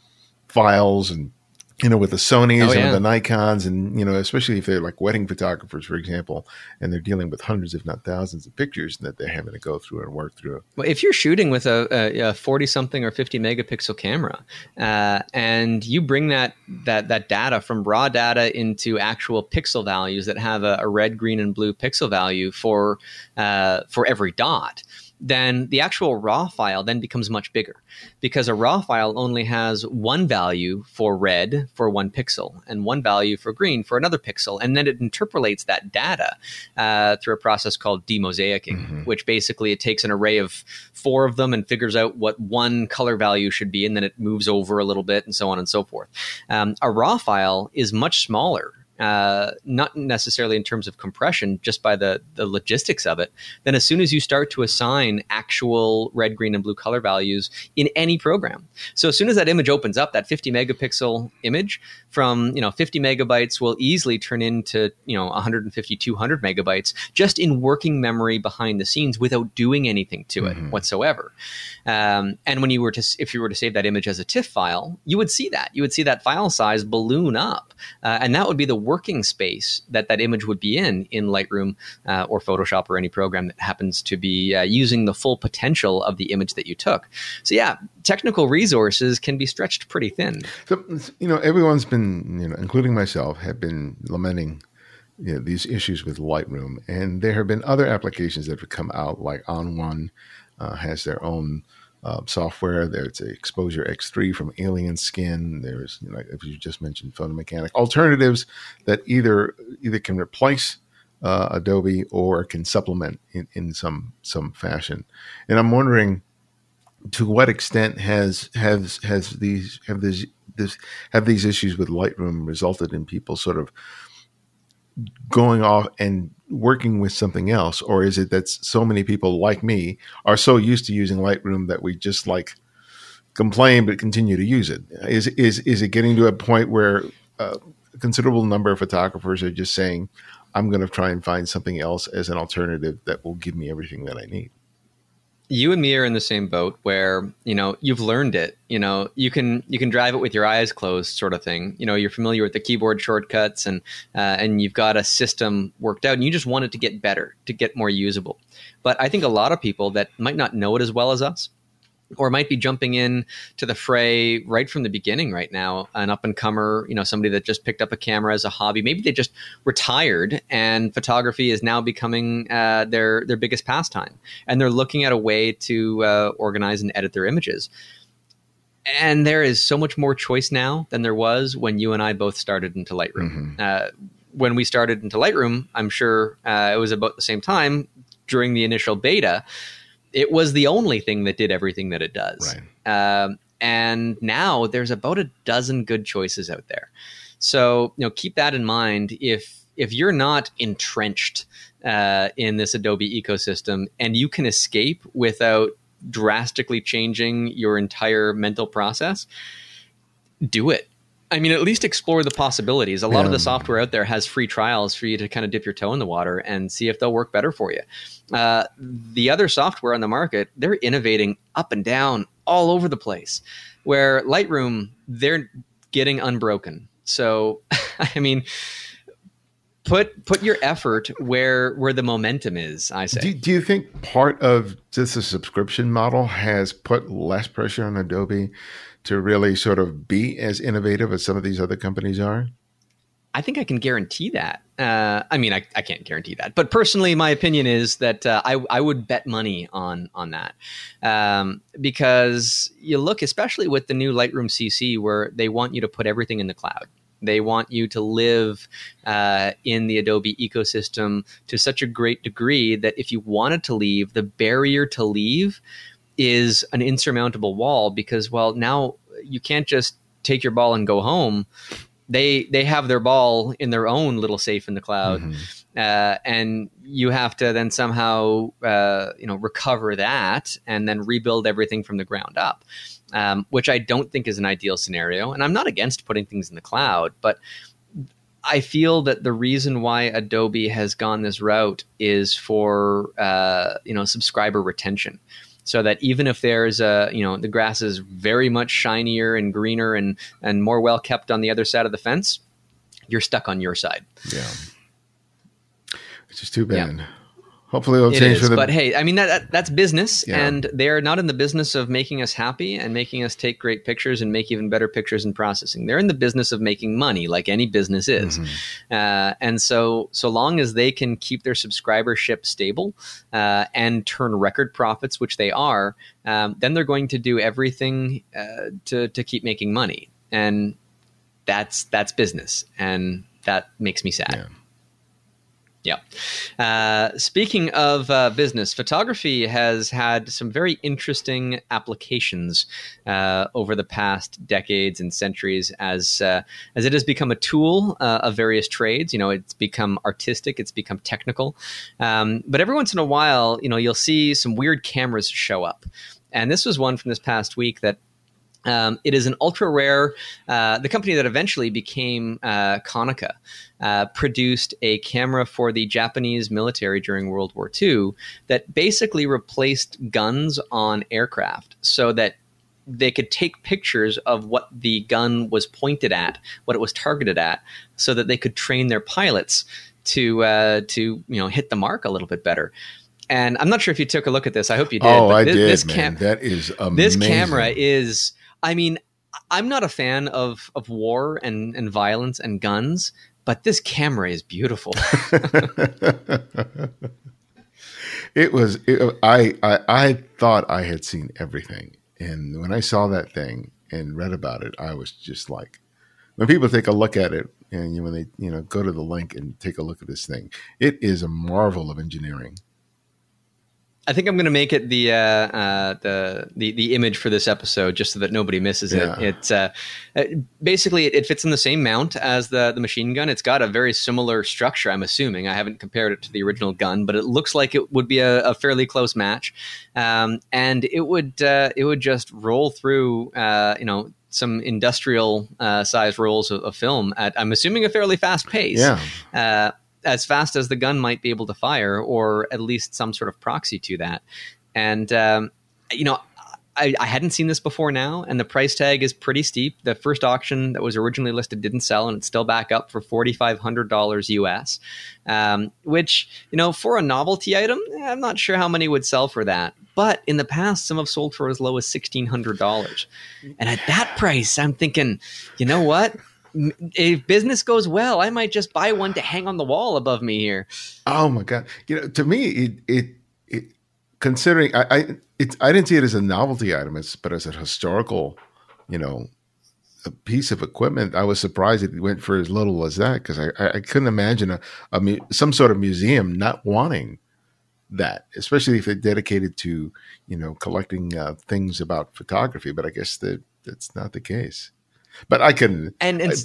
files, and with the Sonys and with the Nikons, and especially if they're like wedding photographers, for example, and they're dealing with hundreds, if not thousands, of pictures that they're having to go through and work through. Well, if you're shooting with a 40-something or 50 megapixel camera, and you bring that data from raw data into actual pixel values that have a red, green, and blue pixel value for every dot, then the actual raw file then becomes much bigger, because a raw file only has one value for red for one pixel and one value for green for another pixel. And then it interpolates that data through a process called demosaicing, which basically it takes an array of 4 of them and figures out what one color value should be, and then it moves over a little bit and so on and so forth. A raw file is much smaller, not necessarily in terms of compression, just by the logistics of it. Then as soon as you start to assign actual red, green, and blue color values in any program. So as soon as that image opens up, that 50 megapixel image from 50 megabytes will easily turn into 150, 200 megabytes just in working memory behind the scenes without doing anything to it whatsoever. And when if you were to save that image as a TIFF file, you would see that. You would see that file size balloon up. And that would be the working space that image would be in Lightroom or Photoshop or any program that happens to be using the full potential of the image that you took. So yeah, technical resources can be stretched pretty thin. So, everyone's been, including myself, have been lamenting these issues with Lightroom. And there have been other applications that have come out, like ON1, has their own software. There's Exposure X3 from Alien Skin. There's, as you just mentioned, Photomechanic. Alternatives that either can replace Adobe or can supplement in some fashion. And I'm wondering, to what extent have these issues with Lightroom resulted in people sort of going off and working with something else, or is it that so many people like me are so used to using Lightroom that we just complain but continue to use it? Is it getting to a point where a considerable number of photographers are just saying, I'm going to try and find something else as an alternative that will give me everything that I need? You and me are in the same boat where, you've learned it. You can drive it with your eyes closed, sort of thing. You're familiar with the keyboard shortcuts and you've got a system worked out and you just want it to get better, to get more usable. But I think a lot of people that might not know it as well as us, or might be jumping in to the fray right from the beginning right now, an up-and-comer, somebody that just picked up a camera as a hobby. Maybe they just retired and photography is now becoming their biggest pastime. And they're looking at a way to organize and edit their images. And there is so much more choice now than there was when you and I both started into Lightroom. Mm-hmm. When we started into Lightroom, I'm sure it was about the same time during the initial beta. It was the only thing that did everything that it does. Right. And now there's about a dozen good choices out there. So, keep that in mind. If you're not entrenched in this Adobe ecosystem and you can escape without drastically changing your entire mental process, do it. I mean, at least explore the possibilities. A lot of the software out there has free trials for you to kind of dip your toe in the water and see if they'll work better for you. The other software on the market, they're innovating up and down all over the place, where Lightroom, they're getting unbroken. So, I mean, put your effort where the momentum is, I say. Do you think part of just the subscription model has put less pressure on Adobe to really sort of be as innovative as some of these other companies are? I think I can guarantee that. I mean, I can't guarantee that. But personally, my opinion is that I would bet money on that. Because you look, especially with the new Lightroom CC, where they want you to put everything in the cloud. They want you to live in the Adobe ecosystem to such a great degree that if you wanted to leave, the barrier to leave is an insurmountable wall, because, well, now you can't just take your ball and go home. They have their ball in their own little safe in the cloud. Mm-hmm. And you have to then somehow, recover that and then rebuild everything from the ground up, which I don't think is an ideal scenario. And I'm not against putting things in the cloud, but I feel that the reason why Adobe has gone this route is for, subscriber retention. So that even if there's the grass is very much shinier and greener and more well kept on the other side of the fence, you're stuck on your side. Yeah, which is too bad. Yeah. Hopefully it'll change for them. But hey, I mean, that's business, and they're not in the business of making us happy and making us take great pictures and make even better pictures in processing. They're in the business of making money, like any business is. Mm-hmm. And so long as they can keep their subscribership stable and turn record profits, which they are, then they're going to do everything to keep making money. And that's business, and that makes me sad. Yeah. Yeah. Speaking of business, photography has had some very interesting applications over the past decades and centuries as it has become a tool of various trades. It's become artistic, it's become technical. But every once in a while, you'll see some weird cameras show up. And this was one from this past week that it is an ultra rare. The company that eventually became Konica produced a camera for the Japanese military during World War II that basically replaced guns on aircraft, so that they could take pictures of what the gun was pointed at, what it was targeted at, so that they could train their pilots to hit the mark a little bit better. And I'm not sure if you took a look at this. I hope you did. Oh, I did, man. That is amazing. This camera is. I mean, I'm not a fan of war and violence and guns, but this camera is beautiful. I thought I had seen everything. And when I saw that thing and read about it, I was just like, when people take a look at it and when they, go to the link and take a look at this thing, it is a marvel of engineering. I think I'm going to make it the image for this episode, just so that nobody misses it. It's basically it fits in the same mount as the machine gun. It's got a very similar structure. I'm assuming. I haven't compared it to the original gun, but it looks like it would be a fairly close match, and it would just roll through some industrial size rolls of film at, I'm assuming, a fairly fast pace. Yeah. As fast as the gun might be able to fire, or at least some sort of proxy to that. And, I hadn't seen this before now, and the price tag is pretty steep. The first auction that was originally listed didn't sell, and it's still back up for $4,500 US, which, for a novelty item, I'm not sure how many would sell for that. But in the past, some have sold for as low as $1,600. And at that price, I'm thinking, you know what? If business goes well, I might just buy one to hang on the wall above me here. Oh my God! To me, it considering I didn't see it as a novelty item, but as a historical, a piece of equipment. I was surprised it went for as little as that, because I couldn't imagine some sort of museum not wanting that, especially if it's dedicated to collecting things about photography. But I guess that's not the case. But I couldn't,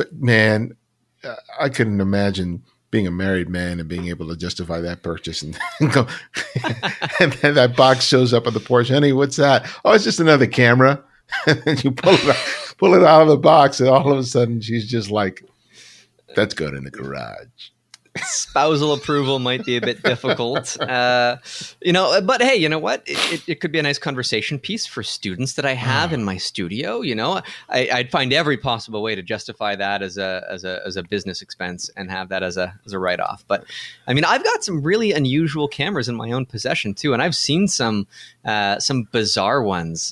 I couldn't imagine being a married man and being able to justify that purchase and go, and then that box shows up on the porch. Honey, what's that? Oh, it's just another camera. And then you pull it out of the box, and all of a sudden she's just like, that's going in the garage. Spousal approval might be a bit difficult, but hey, you know what? It could be a nice conversation piece for students that I have in my studio. I'd find every possible way to justify that as a business expense and have that as a write-off. But I mean, I've got some really unusual cameras in my own possession too, and I've seen some bizarre ones.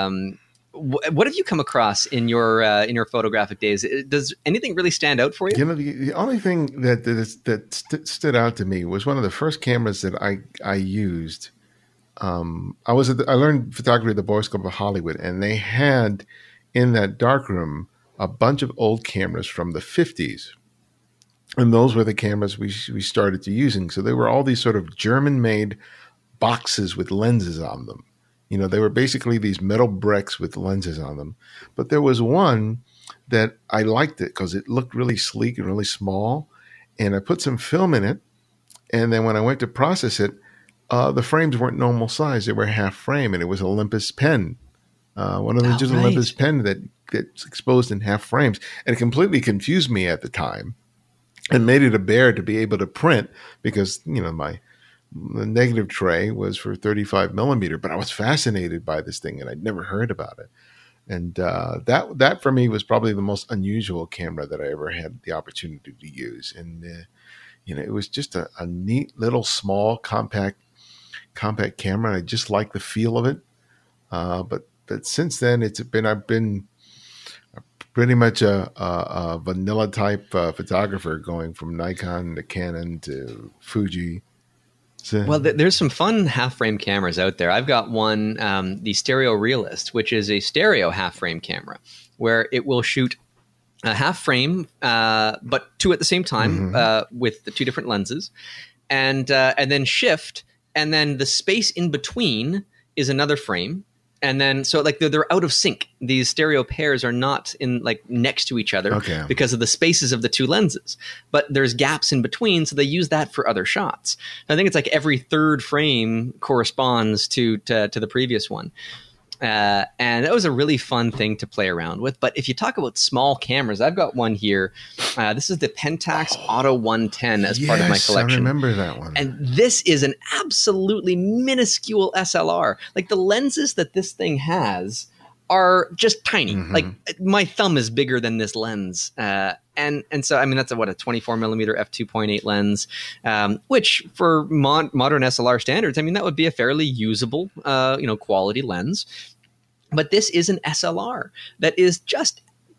What have you come across in your photographic days? Does anything really stand out for you? The only thing that stood out to me was one of the first cameras that I used. I learned photography at the Boys Club of Hollywood, and they had in that darkroom a bunch of old cameras from the 50s. And those were the cameras we started to using. So they were all these sort of German-made boxes with lenses on them. They were basically these metal bricks with lenses on them. But there was one that I liked it because it looked really sleek and really small. And I put some film in it. And then when I went to process it, the frames weren't normal size. They were half frame. And it was Olympus pen. One of the digital Olympus pen that gets exposed in half frames. And it completely confused me at the time and made it a bear to be able to print, because, the negative tray was for 35 millimeter, but I was fascinated by this thing and I'd never heard about it. And that for me was probably the most unusual camera that I ever had the opportunity to use. And, it was just a neat little small compact camera. And I just like the feel of it. But since then I've been pretty much a vanilla type photographer, going from Nikon to Canon to Fuji. Well, there's some fun half-frame cameras out there. I've got one, the Stereo Realist, which is a stereo half-frame camera, where it will shoot a half-frame, but two at the same time, with the two different lenses, and then shift, and then the space in between is another frame. And then, so like they're out of sync. These stereo pairs are not in next to each other because of the spaces of the two lenses. But there's gaps in between, so they use that for other shots. I think it's like every third frame corresponds to the previous one. And that was a really fun thing to play around with. But if you talk about small cameras, I've got one here. This is the Pentax Auto 110 as part of my collection. I remember that one. And this is an absolutely minuscule SLR. Like, the lenses that this thing has are just tiny. Like, my thumb is bigger than this lens. And so, I mean, that's a 24 millimeter f2.8 lens, which for modern SLR standards, I mean, that would be a fairly usable, quality lens. But this is an SLR that is just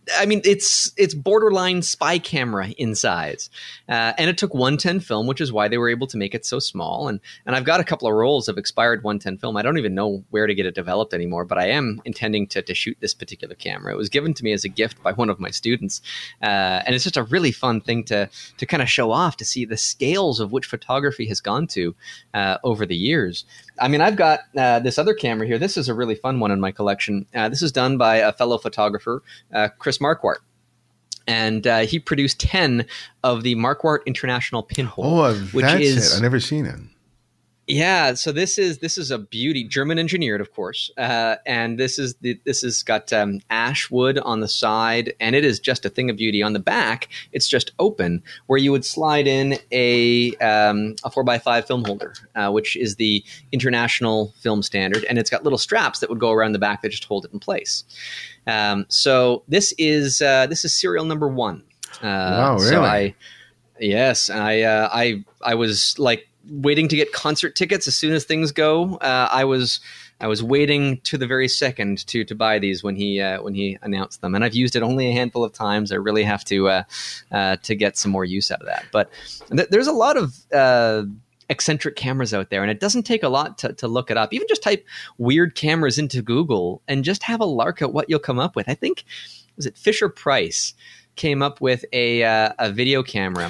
I mean, it's borderline spy camera in size, and it took 110 film, which is why they were able to make it so small. And I've got a couple of rolls of expired 110 film. I don't even know where to get it developed anymore, but I am intending to shoot this particular camera. It was given to me as a gift by one of my students, and it's just a really fun thing to kind of show off, to see the scales of which photography has gone to over the years. I mean, I've got this other camera here. This is a really fun one in my collection. This is done by a fellow photographer, Chris Marquardt. And he produced 10 of the Marquardt International Pinhole. Oh, that's it. I've never seen it. Yeah, so this is a beauty, German engineered, of course, and this is got ash wood on the side, and it is just a thing of beauty. On the back, it's just open, where you would slide in a 4x5 film holder, which is the international film standard, and it's got little straps that would go around the back that just hold it in place. So this is serial number 1. Wow, really? So I was like waiting to get concert tickets as soon as things go. I was waiting to the very second to buy these when he announced them, and I've used it only a handful of times. I really have to get some more use out of that. But there's a lot of eccentric cameras out there, and it doesn't take a lot to look it up. Even just type weird cameras into Google and just have a lark at what you'll come up with. I think, was it Fisher Price came up with a video camera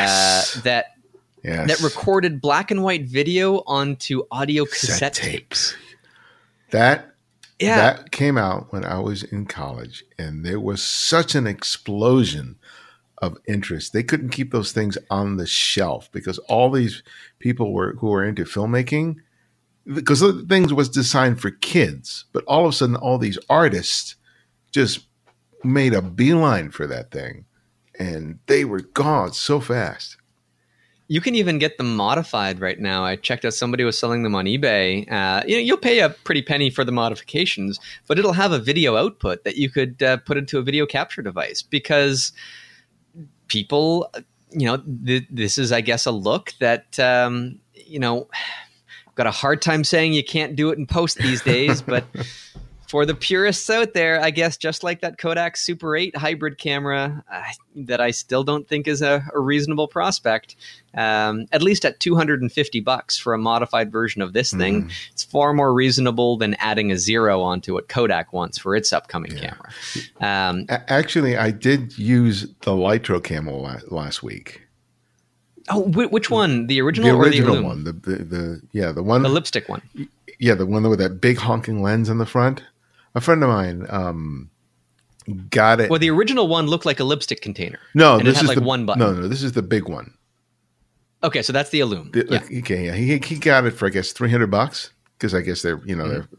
that recorded black and white video onto audio cassette tapes. That came out when I was in college, and there was such an explosion of interest. They couldn't keep those things on the shelf because all these people who were into filmmaking, because the things was designed for kids, but all of a sudden all these artists just made a beeline for that thing, and they were gone so fast. You can even get them modified right now. I checked out, somebody was selling them on eBay. You'll pay a pretty penny for the modifications, but it'll have a video output that you could put into a video capture device, because people, this is, I guess, a look that, got a hard time saying you can't do it in post these days, but for the purists out there, I guess, just like that Kodak Super 8 hybrid camera that I still don't think is a reasonable prospect, at least at $250 for a modified version of this thing, it's far more reasonable than adding a zero onto what Kodak wants for its upcoming camera. Actually, I did use the Lytro camera last week. Oh, which one? The original or the Illum? One? The one, the lipstick one. Yeah, the one with that big honking lens on the front. A friend of mine got it. Well, the original one looked like a lipstick container. No, and this it had is like one button. No, this is the big one. Okay, so that's the Illum. He got it for, I guess, $300 because I guess they're.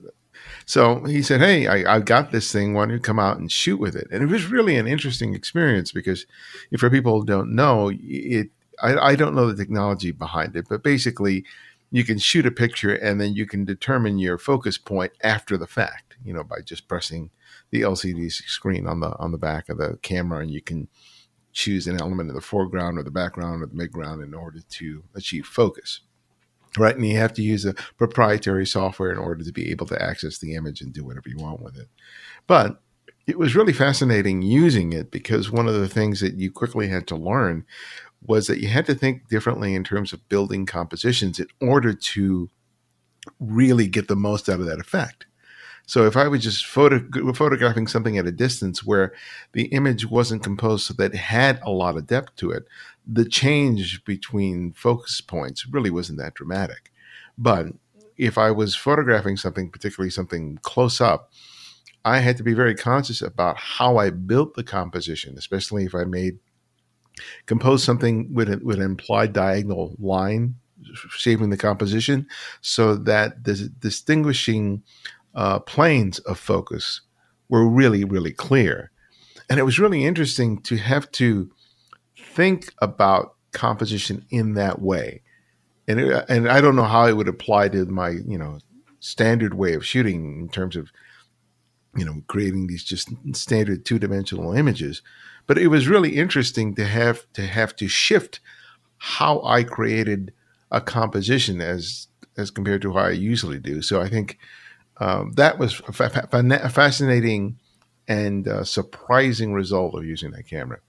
So he said, "Hey, I got this thing. Why don't you come out and shoot with it?" And it was really an interesting experience because, for people who don't know, I don't know the technology behind it, but basically, you can shoot a picture and then you can determine your focus point after the fact, by just pressing the LCD screen on the back of the camera, and you can choose an element of the foreground or the background or the midground in order to achieve focus. Right. And you have to use a proprietary software in order to be able to access the image and do whatever you want with it. But it was really fascinating using it because one of the things that you quickly had to learn was that you had to think differently in terms of building compositions in order to really get the most out of that effect. So if I was just photographing something at a distance where the image wasn't composed so that it had a lot of depth to it, the change between focus points really wasn't that dramatic. But if I was photographing something, particularly something close up, I had to be very conscious about how I built the composition, especially if I compose something with an implied diagonal line shaping the composition so that the distinguishing planes of focus were really, really clear. And it was really interesting to have to think about composition in that way. And I don't know how it would apply to my, standard way of shooting in terms of, creating these just standard two-dimensional images. But it was really interesting to have to shift how I created a composition as compared to how I usually do. So I think that was a fascinating and surprising result of using that camera.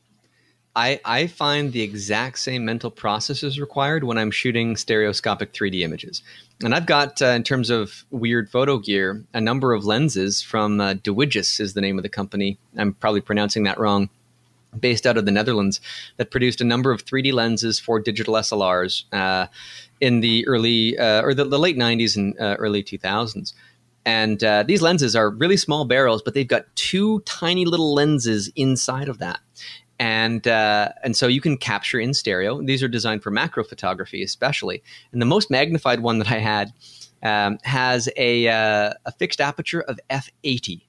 I find the exact same mental process is required when I'm shooting stereoscopic 3D images. And I've got, in terms of weird photo gear, a number of lenses from Dewigis is the name of the company. I'm probably pronouncing that wrong. Based out of the Netherlands, that produced a number of 3D lenses for digital SLRs in the early or the late 90s and early 2000s. And these lenses are really small barrels, but they've got two tiny little lenses inside of that. And so you can capture in stereo. These are designed for macro photography especially. And the most magnified one that I had has a fixed aperture of f/80.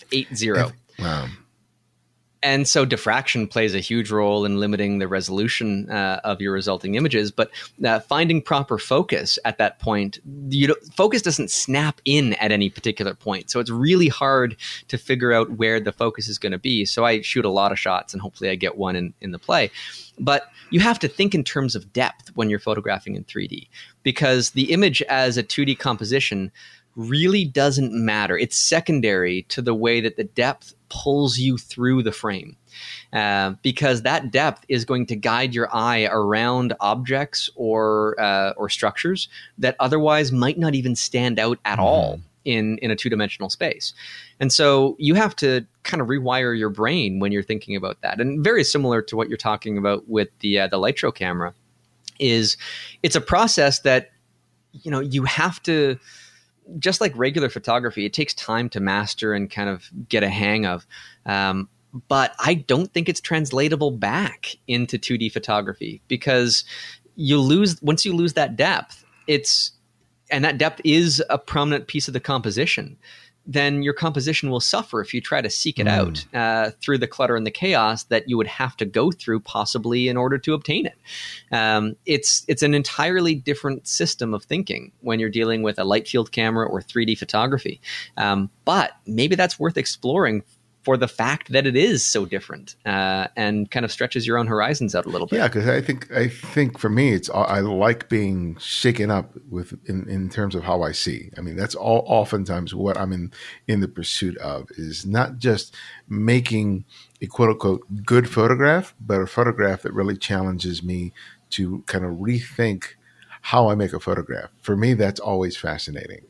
Wow. And so diffraction plays a huge role in limiting the resolution of your resulting images. But finding proper focus at that point, focus doesn't snap in at any particular point. So it's really hard to figure out where the focus is going to be. So I shoot a lot of shots and hopefully I get one in the play. But you have to think in terms of depth when you're photographing in 3D, because the image as a 2D composition really doesn't matter. It's secondary to the way that the depth pulls you through the frame, because that depth is going to guide your eye around objects or structures that otherwise might not even stand out at all in a two-dimensional space. And so you have to kind of rewire your brain when you're thinking about that. And very similar to what you're talking about with the Lytro camera, is it's a process that you have to. Just like regular photography, it takes time to master and kind of get a hang of. But I don't think it's translatable back into 2D photography, because once you lose that depth, and that depth is a prominent piece of the composition, then your composition will suffer if you try to seek it out through the clutter and the chaos that you would have to go through possibly in order to obtain it. It's an entirely different system of thinking when you're dealing with a light field camera or 3D photography. But maybe that's worth exploring for the fact that it is so different and kind of stretches your own horizons out a little bit. Yeah, because I think for me, I like being shaken up in terms of how I see. I mean, that's oftentimes what I'm in the pursuit of, is not just making a quote unquote good photograph, but a photograph that really challenges me to kind of rethink how I make a photograph. For me, that's always fascinating.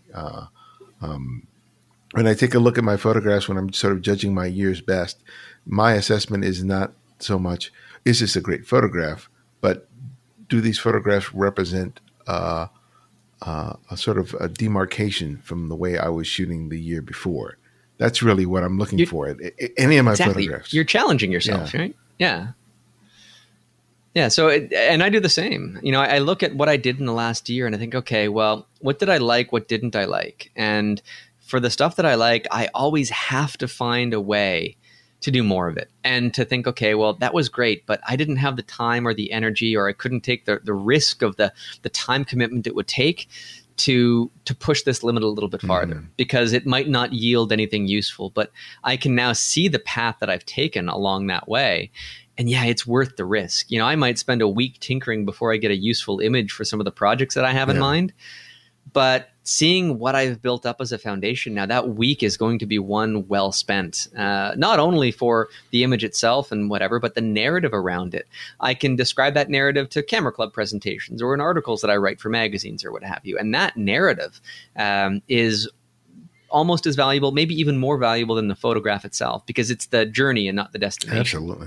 When I take a look at my photographs, when I'm sort of judging my year's best, my assessment is not so much, is this a great photograph, but do these photographs represent a sort of a demarcation from the way I was shooting the year before? That's really what I'm looking for at any of my photographs. You're challenging yourself, right? Yeah. Yeah. So, and I do the same. I look at what I did in the last year and I think, okay, well, what did I like? What didn't I like? And for the stuff that I like, I always have to find a way to do more of it and to think, okay, well, that was great, but I didn't have the time or the energy, or I couldn't take the risk of the time commitment it would take to push this limit a little bit farther, because it might not yield anything useful. But I can now see the path that I've taken along that way. And yeah, it's worth the risk. I might spend a week tinkering before I get a useful image for some of the projects that I have in mind. But seeing what I've built up as a foundation now, that week is going to be one well spent, not only for the image itself and whatever, but the narrative around it. I can describe that narrative to Camera Club presentations or in articles that I write for magazines or what have you. And that narrative is almost as valuable, maybe even more valuable than the photograph itself, because it's the journey and not the destination. Absolutely.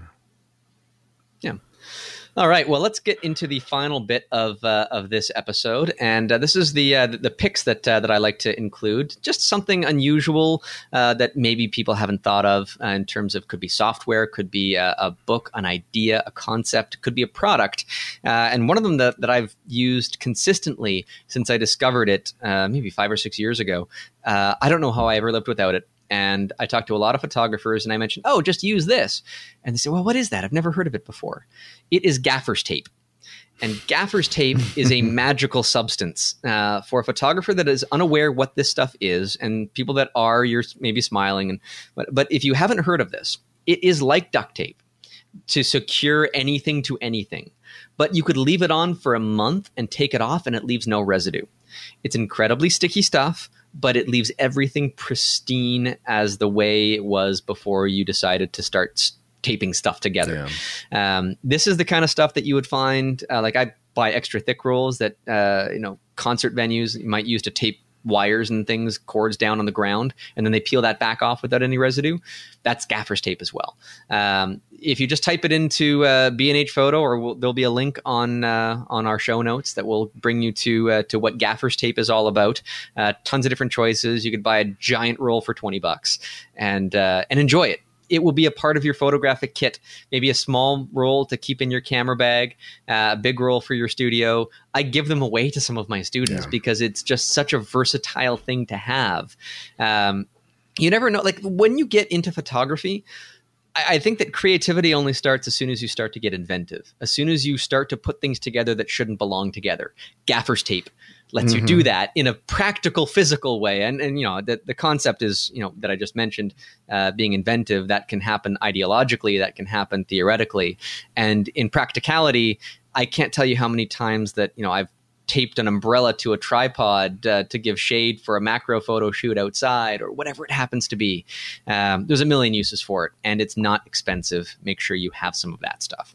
Yeah. All right. Well, let's get into the final bit of this episode, and this is the picks that I like to include. Just something unusual that maybe people haven't thought of in terms of, could be software, could be a book, an idea, a concept, could be a product. And one of them that I've used consistently since I discovered it maybe 5 or 6 years ago. I don't know how I ever lived without it. And I talked to a lot of photographers and I mentioned, oh, just use this. And they say, well, what is that? I've never heard of it before. It is gaffer's tape. And gaffer's tape is a magical substance. For a photographer that is unaware what this stuff is, and people that are, you're maybe smiling. But if you haven't heard of this, it is like duct tape to secure anything to anything. But you could leave it on for a month and take it off and it leaves no residue. It's incredibly sticky stuff, but it leaves everything pristine as the way it was before you decided to start taping stuff together. Yeah. This is the kind of stuff that you would find, like I buy extra thick rolls that, concert venues might use to tape wires and things, cords down on the ground, and then they peel that back off without any residue. That's gaffer's tape as well. If you just type it into B&H Photo, or there'll be a link on our show notes that will bring you to what gaffer's tape is all about. Tons of different choices. You could buy a giant roll for $20 and enjoy it. It will be a part of your photographic kit, maybe a small roll to keep in your camera bag, a big roll for your studio. I give them away to some of my students because it's just such a versatile thing to have. You never know, like when you get into photography, I think that creativity only starts as soon as you start to get inventive, as soon as you start to put things together that shouldn't belong together. Gaffer's tape lets you do that in a practical, physical way. And the concept is, that I just mentioned, being inventive, that can happen ideologically, that can happen theoretically. And in practicality, I can't tell you how many times that, I've taped an umbrella to a tripod to give shade for a macro photo shoot outside or whatever it happens to be. There's a million uses for it, and it's not expensive. Make sure you have some of that stuff.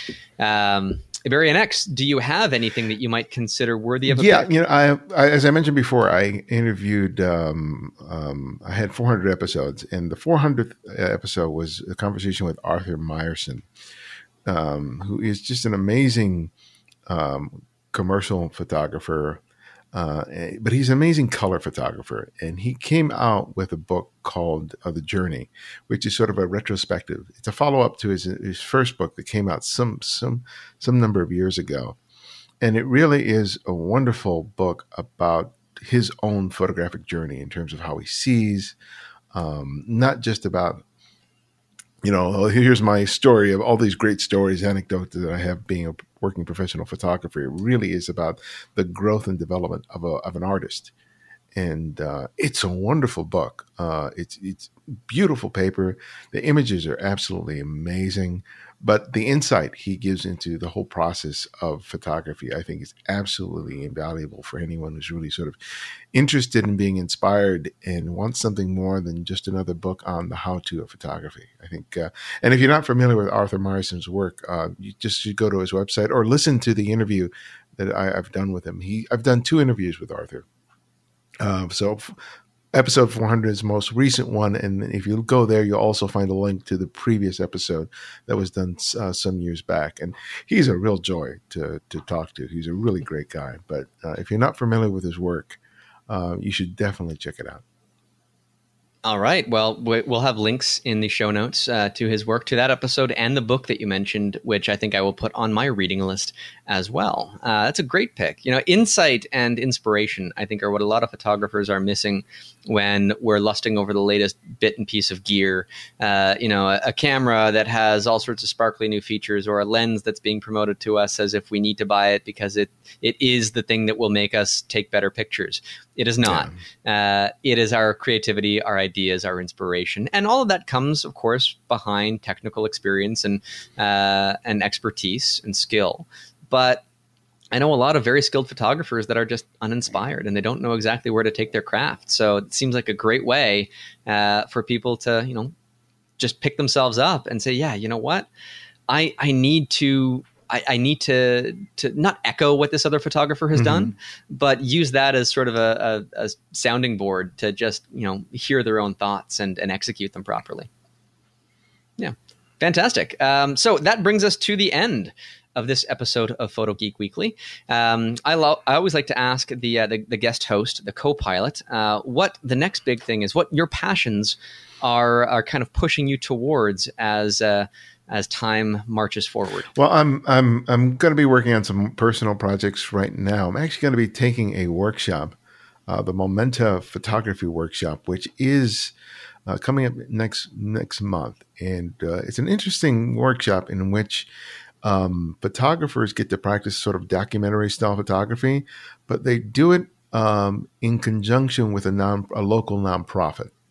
Barry NX, do you have anything that you might consider worthy of a pick? I as I mentioned before, I interviewed, I had 400 episodes, and the 400th episode was a conversation with Arthur Meyerson, who is just an amazing commercial photographer, but he's an amazing color photographer. And he came out with a book called The Journey, which is sort of a retrospective. It's a follow-up to his first book that came out some number of years ago. And it really is a wonderful book about his own photographic journey in terms of how he sees, not just about, here's my story of all these great stories, anecdotes that I have being a working professional photographer. It really is about the growth and development of an artist. And it's a wonderful book. It's beautiful paper. The images are absolutely amazing. But the insight he gives into the whole process of photography, I think, is absolutely invaluable for anyone who's really sort of interested in being inspired and wants something more than just another book on the how-to of photography. I think, and if you're not familiar with Arthur Meyerson's work, you just should go to his website or listen to the interview that I've done with him. I've done 2 interviews with Arthur. So episode 400 is the most recent one. And if you go there, you'll also find a link to the previous episode that was done some years back. And he's a real joy to talk to. He's a really great guy. But if you're not familiar with his work, you should definitely check it out. All right. Well, we'll have links in the show notes to his work, to that episode, and the book that you mentioned, which I think I will put on my reading list as well. That's a great pick. Insight and inspiration, I think, are what a lot of photographers are missing when we're lusting over the latest bit and piece of gear. A camera that has all sorts of sparkly new features, or a lens that's being promoted to us as if we need to buy it because it is the thing that will make us take better pictures. It is not. It is our creativity, our ideas, our inspiration. And all of that comes, of course, behind technical experience and expertise and skill. But I know a lot of very skilled photographers that are just uninspired and they don't know exactly where to take their craft. So it seems like a great way for people to, just pick themselves up and say, yeah, you know what? I need to not echo what this other photographer has done, but use that as sort of a sounding board to just, hear their own thoughts and execute them properly. Yeah. Fantastic. So that brings us to the end of this episode of Photo Geek Weekly. I always like to ask the guest host, the co-pilot, what the next big thing is, what your passions are kind of pushing you towards as time marches forward. Well, I'm going to be working on some personal projects right now. I'm actually going to be taking a workshop, the Momenta Photography Workshop, which is coming up next month, and it's an interesting workshop in which photographers get to practice sort of documentary style photography, but they do it in conjunction with a local nonprofit.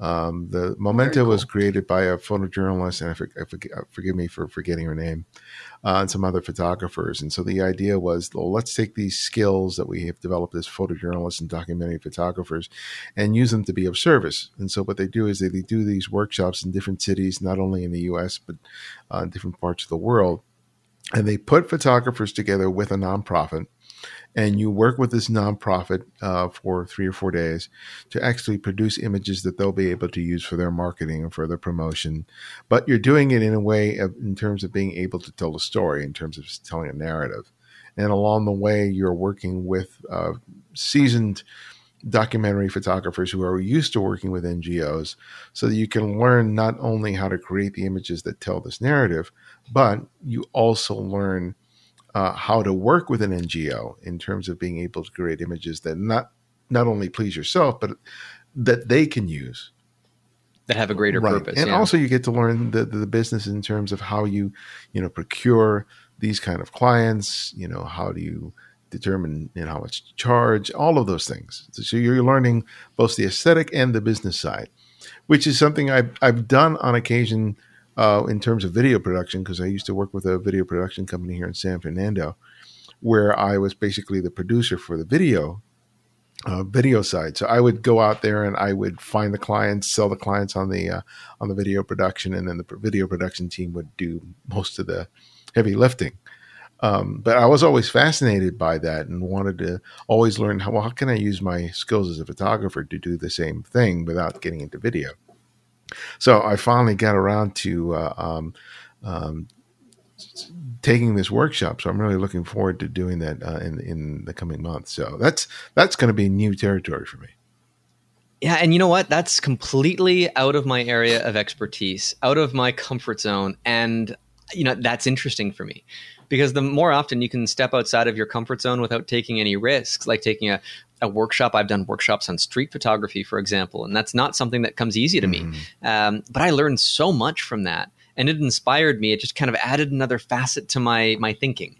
The Memento was created by a photojournalist, and forgive me for forgetting her name, and some other photographers. And so the idea was, well, let's take these skills that we have developed as photojournalists and documentary photographers and use them to be of service. And so what they do is they do these workshops in different cities, not only in the U.S., but in different parts of the world. And they put photographers together with a nonprofit, and you work with this nonprofit for 3 or 4 days to actually produce images that they'll be able to use for their marketing or for their promotion. But you're doing it in a way in terms of being able to tell a story, in terms of telling a narrative. And along the way, you're working with seasoned documentary photographers who are used to working with NGOs, so that you can learn not only how to create the images that tell this narrative, but you also learn how to work with an NGO in terms of being able to create images that not only please yourself, but that they can use. That have a greater purpose. And also you get to learn the business in terms of how you procure these kind of clients, how do you determine how much to charge, all of those things. So you're learning both the aesthetic and the business side, which is something I've done on occasion in terms of video production, because I used to work with a video production company here in San Fernando, where I was basically the producer for the video side. So I would go out there and I would find the clients, sell the clients on the video production, and then the video production team would do most of the heavy lifting. But I was always fascinated by that and wanted to always learn how can I use my skills as a photographer to do the same thing without getting into video. So I finally got around to taking this workshop. So I'm really looking forward to doing that in the coming months. So that's going to be new territory for me. Yeah, and you know what? That's completely out of my area of expertise, out of my comfort zone, and that's interesting for me, because the more often you can step outside of your comfort zone without taking any risks, like taking a workshop. I've done workshops on street photography, for example, and that's not something that comes easy to me. But I learned so much from that, and it inspired me. It just kind of added another facet to my thinking.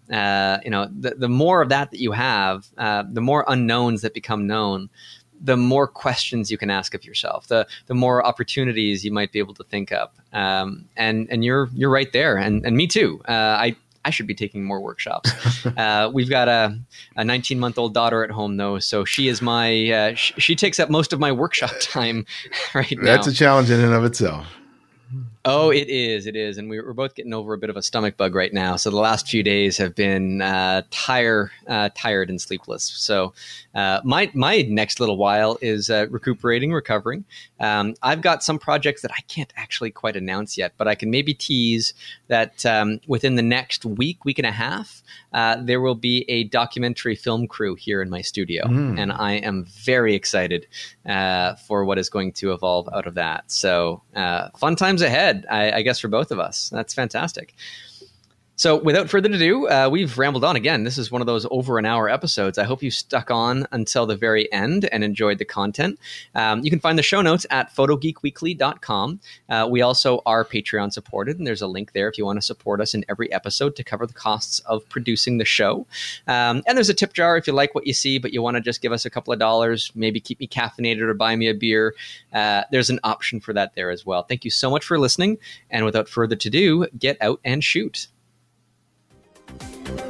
The more of that you have, the more unknowns that become known, the more questions you can ask of yourself, the more opportunities you might be able to think up. And you're right there, and me too. I should be taking more workshops. We've got a 19-month-old daughter at home, though, so she is she takes up most of my workshop time right now. That's a challenge in and of itself. Oh, it is. And we're both getting over a bit of a stomach bug right now. So the last few days have been tired and sleepless. So my next little while is recovering. I've got some projects that I can't actually quite announce yet, but I can maybe tease that within the next week and a half, there will be a documentary film crew here in my studio. And I am very excited for what is going to evolve out of that. So fun times ahead, I guess, for both of us. That's fantastic. So without further ado, we've rambled on again. This is one of those over an hour episodes. I hope you stuck on until the very end and enjoyed the content. You can find the show notes at photogeekweekly.com. We also are Patreon supported, and there's a link there if you want to support us in every episode to cover the costs of producing the show. And there's a tip jar if you like what you see, but you want to just give us a couple of dollars, maybe keep me caffeinated or buy me a beer. There's an option for that there as well. Thank you so much for listening. And without further ado, get out and shoot.